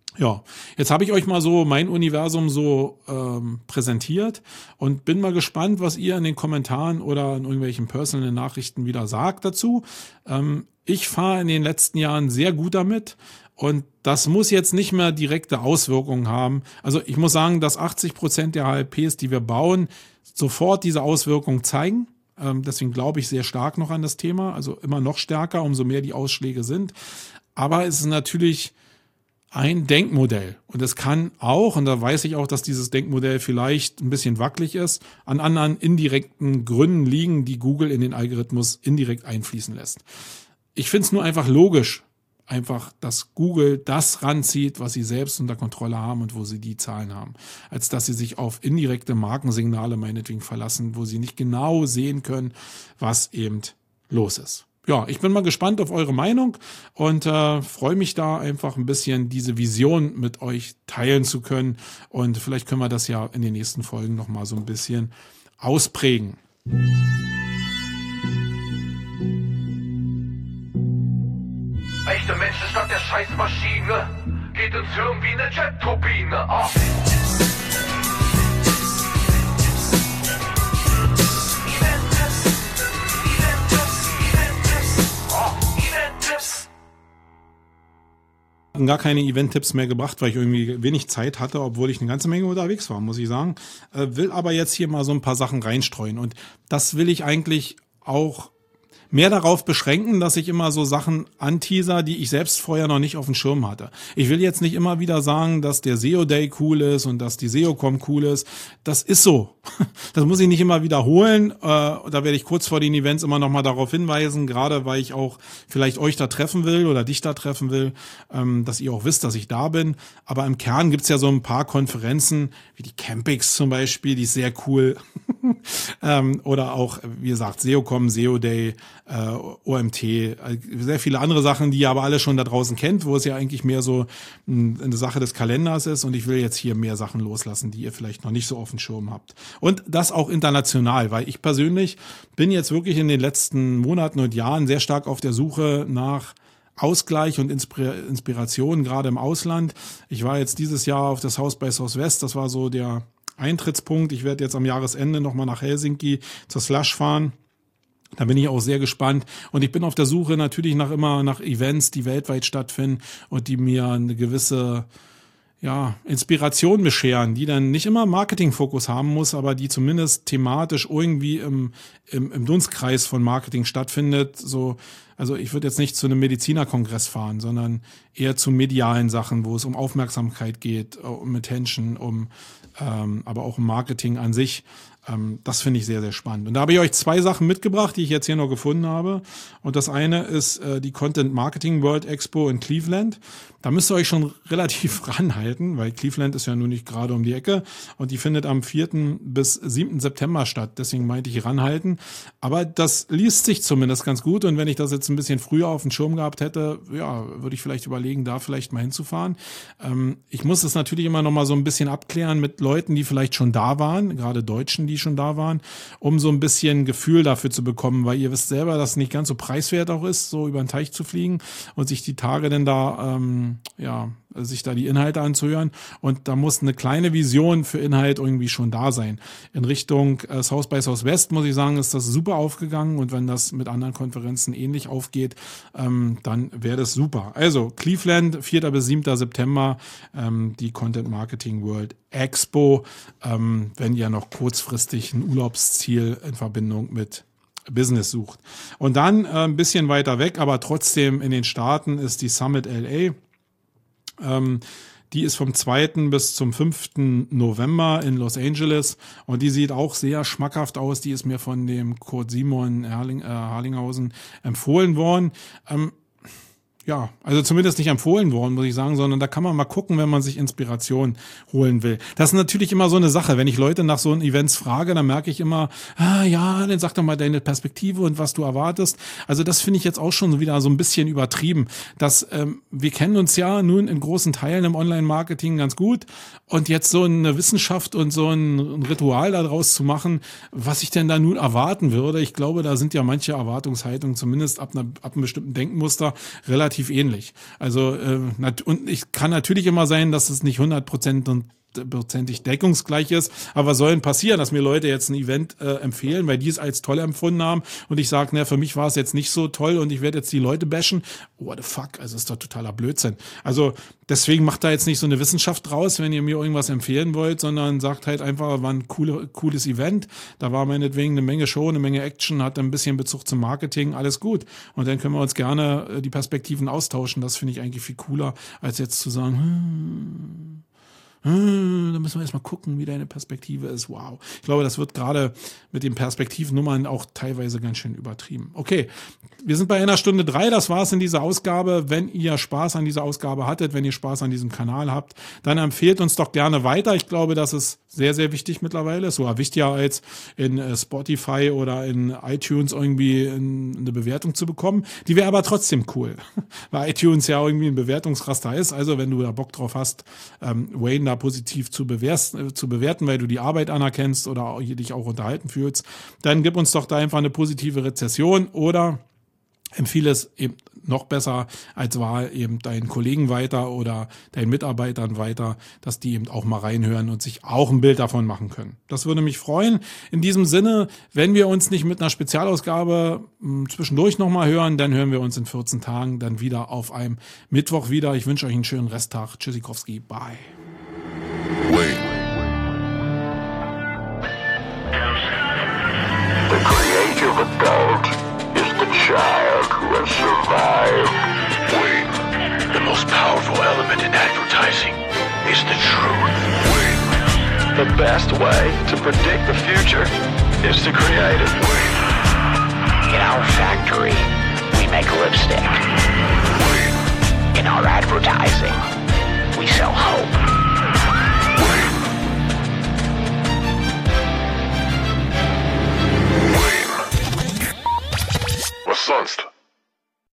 Ja, jetzt habe ich euch mal so mein Universum so ähm, präsentiert und bin mal gespannt, was ihr in den Kommentaren oder in irgendwelchen personalen Nachrichten wieder sagt dazu. Ähm, ich fahre in den letzten Jahren sehr gut damit und das muss jetzt nicht mehr direkte Auswirkungen haben. Also ich muss sagen, dass achtzig Prozent der H L Ps, die wir bauen, sofort diese Auswirkungen zeigen. Ähm, deswegen glaube ich sehr stark noch an das Thema, also immer noch stärker, umso mehr die Ausschläge sind. Aber es ist natürlich ein Denkmodell. Und es kann auch, und da weiß ich auch, dass dieses Denkmodell vielleicht ein bisschen wackelig ist, an anderen indirekten Gründen liegen, die Google in den Algorithmus indirekt einfließen lässt. Ich finde es nur einfach logisch, einfach, dass Google das ranzieht, was sie selbst unter Kontrolle haben und wo sie die Zahlen haben, als dass sie sich auf indirekte Markensignale meinetwegen verlassen, wo sie nicht genau sehen können, was eben los ist. Ja, ich bin mal gespannt auf eure Meinung und äh, freue mich da einfach ein bisschen diese Vision mit euch teilen zu können und vielleicht können wir das ja in den nächsten Folgen noch mal so ein bisschen ausprägen. Echte Menschen statt der Scheißmaschine geht ins Hirn wie eine Jet-Turbine. Ah. Gar keine Event-Tipps mehr gebracht, weil ich irgendwie wenig Zeit hatte, obwohl ich eine ganze Menge unterwegs war, muss ich sagen. Äh, will aber jetzt hier mal so ein paar Sachen reinstreuen. Und das will ich eigentlich auch mehr darauf beschränken, dass ich immer so Sachen anteaser, die ich selbst vorher noch nicht auf dem Schirm hatte. Ich will jetzt nicht immer wieder sagen, dass der S E O Day cool ist und dass die S E O Com cool ist. Das ist so. Das muss ich nicht immer wiederholen. Äh, da werde ich kurz vor den Events immer noch mal darauf hinweisen, gerade weil ich auch vielleicht euch da treffen will oder dich da treffen will, ähm, dass ihr auch wisst, dass ich da bin. Aber im Kern gibt's ja so ein paar Konferenzen, wie die Campix zum Beispiel, die ist sehr cool. ähm, oder auch, wie gesagt, S E O Com, S E O Day, äh, O M T, sehr viele andere Sachen, die ihr aber alle schon da draußen kennt, wo es ja eigentlich mehr so mh, eine Sache des Kalenders ist und ich will jetzt hier mehr Sachen loslassen, die ihr vielleicht noch nicht so auf dem Schirm habt. Und das auch international, weil ich persönlich bin jetzt wirklich in den letzten Monaten und Jahren sehr stark auf der Suche nach Ausgleich und Inspiration, gerade im Ausland. Ich war jetzt dieses Jahr auf das South by Southwest, das war so der Eintrittspunkt. Ich werde jetzt am Jahresende nochmal nach Helsinki zur Slush fahren. Da bin ich auch sehr gespannt und ich bin auf der Suche natürlich nach immer nach Events, die weltweit stattfinden und die mir eine gewisse ja, Inspiration bescheren, die dann nicht immer Marketingfokus haben muss, aber die zumindest thematisch irgendwie im, im, im Dunstkreis von Marketing stattfindet. So, also ich würde jetzt nicht zu einem Medizinerkongress fahren, sondern eher zu medialen Sachen, wo es um Aufmerksamkeit geht, um Attention, um ähm, aber auch um Marketing an sich. Ähm, das finde ich sehr, sehr spannend. Und da habe ich euch zwei Sachen mitgebracht, die ich jetzt hier noch gefunden habe. Und das eine ist äh, die Content Marketing World Expo in Cleveland. Da müsst ihr euch schon relativ ranhalten, weil Cleveland ist ja nun nicht gerade um die Ecke. Und die findet am vierten bis siebten September statt. Deswegen meinte ich ranhalten. Aber das liest sich zumindest ganz gut. Und wenn ich das jetzt ein bisschen früher auf dem Schirm gehabt hätte, ja, würde ich vielleicht überlegen, da vielleicht mal hinzufahren. Ähm, ich muss es natürlich immer noch mal so ein bisschen abklären mit Leuten, die vielleicht schon da waren, gerade Deutschen, die schon da waren, um so ein bisschen Gefühl dafür zu bekommen, weil ihr wisst selber, dass es nicht ganz so preiswert auch ist, so über den Teich zu fliegen und sich die Tage denn da, ähm, ja, sich da die Inhalte anzuhören. Und da muss eine kleine Vision für Inhalt irgendwie schon da sein. In Richtung äh, South by Southwest, muss ich sagen, ist das super aufgegangen. Und wenn das mit anderen Konferenzen ähnlich aufgeht, ähm, dann wäre das super. Also Cleveland, vierten bis siebten September, ähm, die Content Marketing World Expo, ähm, wenn ihr noch kurzfristig ein Urlaubsziel in Verbindung mit Business sucht. Und dann äh, ein bisschen weiter weg, aber trotzdem in den Staaten ist die Summit L A. Ähm, die ist vom zweiten bis zum fünften November in Los Angeles und die sieht auch sehr schmackhaft aus. Die ist mir von dem Kurt Simon Herling, äh, Harlinghausen empfohlen worden. Ähm, Ja, also zumindest nicht empfohlen worden, muss ich sagen, sondern da kann man mal gucken, wenn man sich Inspiration holen will. Das ist natürlich immer so eine Sache. Wenn ich Leute nach so einem Events frage, dann merke ich immer, ah ja, dann sag doch mal deine Perspektive und was du erwartest. Also das finde ich jetzt auch schon wieder so ein bisschen übertrieben. Dass, ähm, wir kennen uns ja nun in großen Teilen im Online-Marketing ganz gut und jetzt so eine Wissenschaft und so ein, ein Ritual daraus zu machen, was ich denn da nun erwarten würde. Ich glaube, da sind ja manche Erwartungshaltungen zumindest ab, einer, ab einem bestimmten Denkmuster relativ relativ ähnlich. Also äh, nat- und ich kann natürlich immer sein, dass es nicht hundert Prozent und prozentig deckungsgleich ist, aber was soll denn passieren, dass mir Leute jetzt ein Event äh, empfehlen, weil die es als toll empfunden haben und ich sage, ne, für mich war es jetzt nicht so toll und ich werde jetzt die Leute bashen. What the fuck, also ist doch totaler Blödsinn. Also deswegen macht da jetzt nicht so eine Wissenschaft draus, wenn ihr mir irgendwas empfehlen wollt, sondern sagt halt einfach, war ein coole, cooles Event, da war meinetwegen eine Menge Show, eine Menge Action, hat ein bisschen Bezug zum Marketing, alles gut. Und dann können wir uns gerne äh, die Perspektiven austauschen, das finde ich eigentlich viel cooler, als jetzt zu sagen, hm, Hm, da müssen wir erstmal gucken, wie deine Perspektive ist. Wow. Ich glaube, das wird gerade mit den Perspektivnummern auch teilweise ganz schön übertrieben. Okay, wir sind bei einer Stunde drei. Das war's in dieser Ausgabe. Wenn ihr Spaß an dieser Ausgabe hattet, wenn ihr Spaß an diesem Kanal habt, dann empfehlt uns doch gerne weiter. Ich glaube, das ist sehr, sehr wichtig mittlerweile. Sogar wichtiger als in Spotify oder in iTunes irgendwie eine Bewertung zu bekommen. Die wäre aber trotzdem cool, weil iTunes ja irgendwie ein Bewertungsraster ist. Also wenn du da Bock drauf hast, ähm, Wayne da positiv zu, bewerten, zu bewerten, weil du die Arbeit anerkennst oder dich auch unterhalten fühlst, dann gib uns doch da einfach eine positive Rezession oder empfehle es eben noch besser als Wahl eben deinen Kollegen weiter oder deinen Mitarbeitern weiter, dass die eben auch mal reinhören und sich auch ein Bild davon machen können. Das würde mich freuen. In diesem Sinne, wenn wir uns nicht mit einer Spezialausgabe mh, zwischendurch nochmal hören, dann hören wir uns in vierzehn Tagen dann wieder auf einem Mittwoch wieder. Ich wünsche euch einen schönen Resttag. Tschüssikowski. Bye. Wait. The creative adult is the child who has survived. Wait. The most powerful element in advertising is the truth. Wait. The best way to predict the future is to create it. Wait. In our factory, we make lipstick. Wait. In our advertising, we sell hope. Wait. Wait. Was sonst?